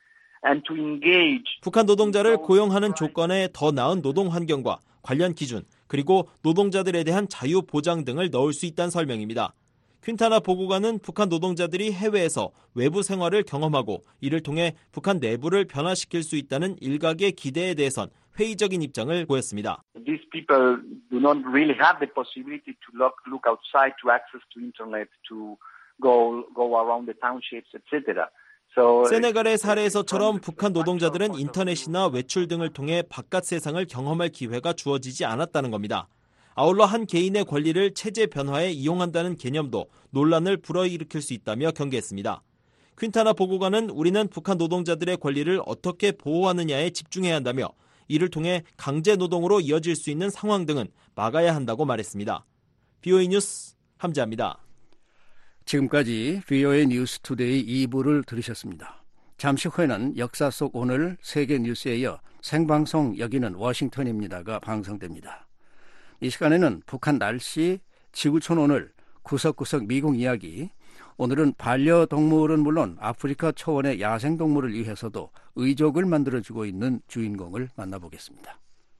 북한 노동자를 고용하는 조건에 더 나은 노동 환경과 관련 기준, 그리고 노동자들에 대한 자유 보장 등을 넣을 수 있다는 설명입니다. 퀸타나 보고관은 북한 노동자들이 해외에서 외부 생활을 경험하고 이를 통해 북한 내부를 변화시킬 수 있다는 일각의 기대에 대해선 회의적인 입장을 보였습니다. These people do not really have the possibility to look outside, to access to internet, to go around the townships, etc. 세네갈의 사례에서처럼 북한 노동자들은 인터넷이나 외출 등을 통해 바깥 세상을 경험할 기회가 주어지지 않았다는 겁니다. 아울러 한 개인의 권리를 체제 변화에 이용한다는 개념도 논란을 불어일으킬 수 있다며 경계했습니다. 퀸타나 보고관은 우리는 북한 노동자들의 권리를 어떻게 보호하느냐에 집중해야 한다며 이를 통해 강제 노동으로 이어질 수 있는 상황 등은 막아야 한다고 말했습니다. VOA 뉴스 함재합니다. 지금까지 VOA 뉴스 투데이 2부를 들으셨습니다. 잠시 후에는 역사 속 오늘 세계 뉴스에 이어 생방송 여기는 워싱턴입니다가 방송됩니다. 이 시간에는 북한 날씨, 지구촌 오늘, 구석구석 미국 이야기, 오늘은 반려동물은 물론 아프리카 초원의 야생동물을 위해서도 의족을 만들어주고 있는 주인공을 만나보겠습니다.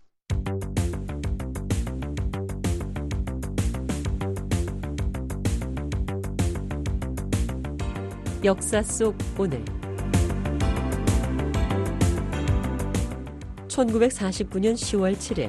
역사 속 오늘 1949년 10월 7일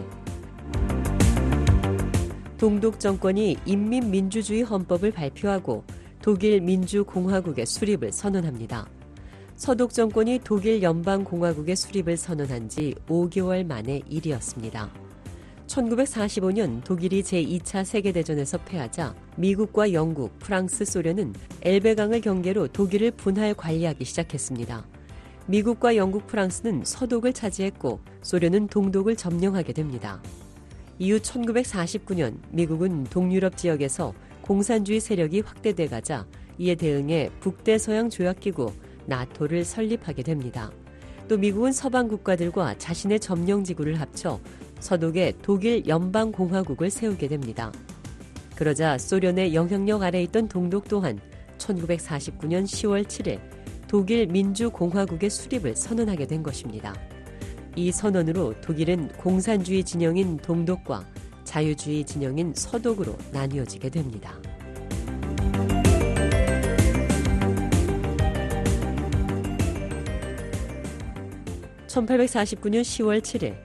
동독 정권이 인민민주주의 헌법을 발표하고 독일 민주공화국의 수립을 선언합니다. 서독 정권이 독일 연방공화국의 수립을 선언한 지 5개월 만의 일이었습니다. 1945년 독일이 제2차 세계대전에서 패하자 미국과 영국, 프랑스, 소련은 엘베강을 경계로 독일을 분할 관리하기 시작했습니다. 미국과 영국, 프랑스는 서독을 차지했고 소련은 동독을 점령하게 됩니다. 이후 1949년 미국은 동유럽 지역에서 공산주의 세력이 확대돼 가자 이에 대응해 북대서양 조약기구 나토를 설립하게 됩니다. 또 미국은 서방 국가들과 자신의 점령지구를 합쳐 서독에 독일 연방공화국을 세우게 됩니다. 그러자 소련의 영향력 아래 있던 동독 또한 1949년 10월 7일 독일 민주공화국의 수립을 선언하게 된 것입니다. 이 선언으로 독일은 공산주의 진영인 동독과 자유주의 진영인 서독으로 나뉘어지게 됩니다. (1849년 10월 7일)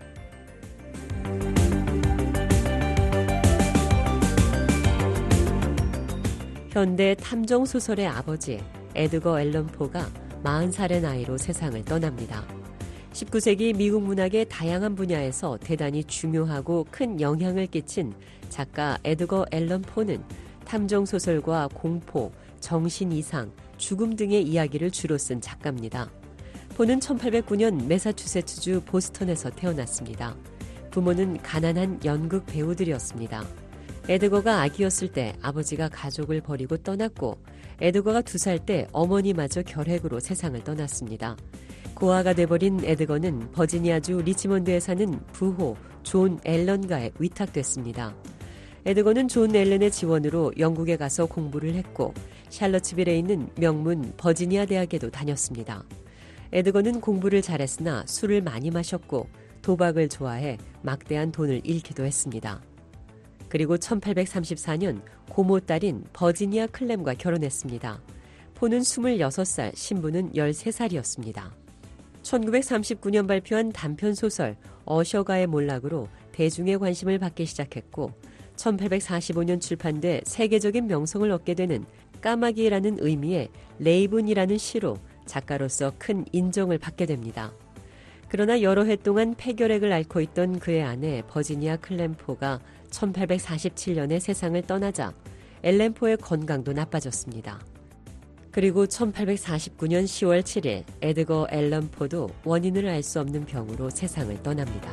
현대 탐정 소설의 아버지 에드거 앨런 포가 40살의 나이로 세상을 떠납니다. 19세기 미국 문학의 다양한 분야에서 대단히 중요하고 큰 영향을 끼친 작가 에드거 앨런 포는 탐정 소설과 공포, 정신 이상, 죽음 등의 이야기를 주로 쓴 작가입니다. 포는 1809년 매사추세츠주 보스턴에서 태어났습니다. 부모는 가난한 연극 배우들이었습니다. 에드거가 아기였을 때 아버지가 가족을 버리고 떠났고 에드거가 2살 때 어머니마저 결핵으로 세상을 떠났습니다. 고아가 돼버린 에드거는 버지니아주 리치몬드에 사는 부호 존 앨런가에 위탁됐습니다. 에드거는 존 앨런의 지원으로 영국에 가서 공부를 했고 샬럿츠빌에 있는 명문 버지니아 대학에도 다녔습니다. 에드거는 공부를 잘했으나 술을 많이 마셨고 도박을 좋아해 막대한 돈을 잃기도 했습니다. 그리고 1834년 고모 딸인 버지니아 클램과 결혼했습니다. 포는 26살, 신부는 13살이었습니다. 1939년 발표한 단편소설 어셔가의 몰락으로 대중의 관심을 받기 시작했고 1845년 출판돼 세계적인 명성을 얻게 되는 까마귀라는 의미의 레이븐이라는 시로 작가로서 큰 인정을 받게 됩니다. 그러나 여러 해 동안 폐결핵을 앓고 있던 그의 아내 버지니아 클램포가 1847년에 세상을 떠나자 앨런포의 건강도 나빠졌습니다. 그리고 1849년 10월 7일 에드거 앨런 포도 원인을 알 수 없는 병으로 세상을 떠납니다.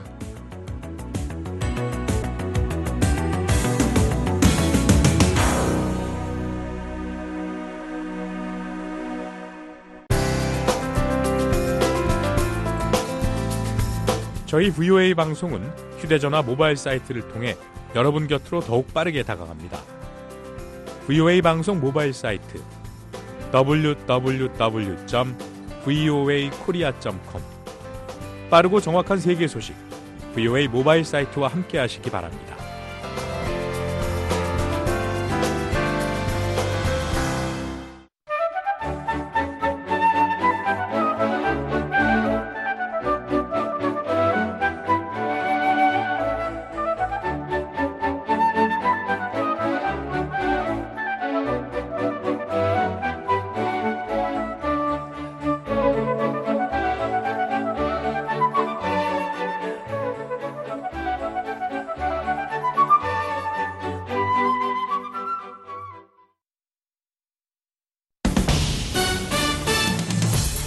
저희 VOA 방송은 휴대전화 모바일 사이트를 통해 여러분 곁으로 더욱 빠르게 다가갑니다. VOA 방송 모바일 사이트 www.voakorea.com 빠르고 정확한 세계 소식 VOA 모바일 사이트와 함께 하시기 바랍니다.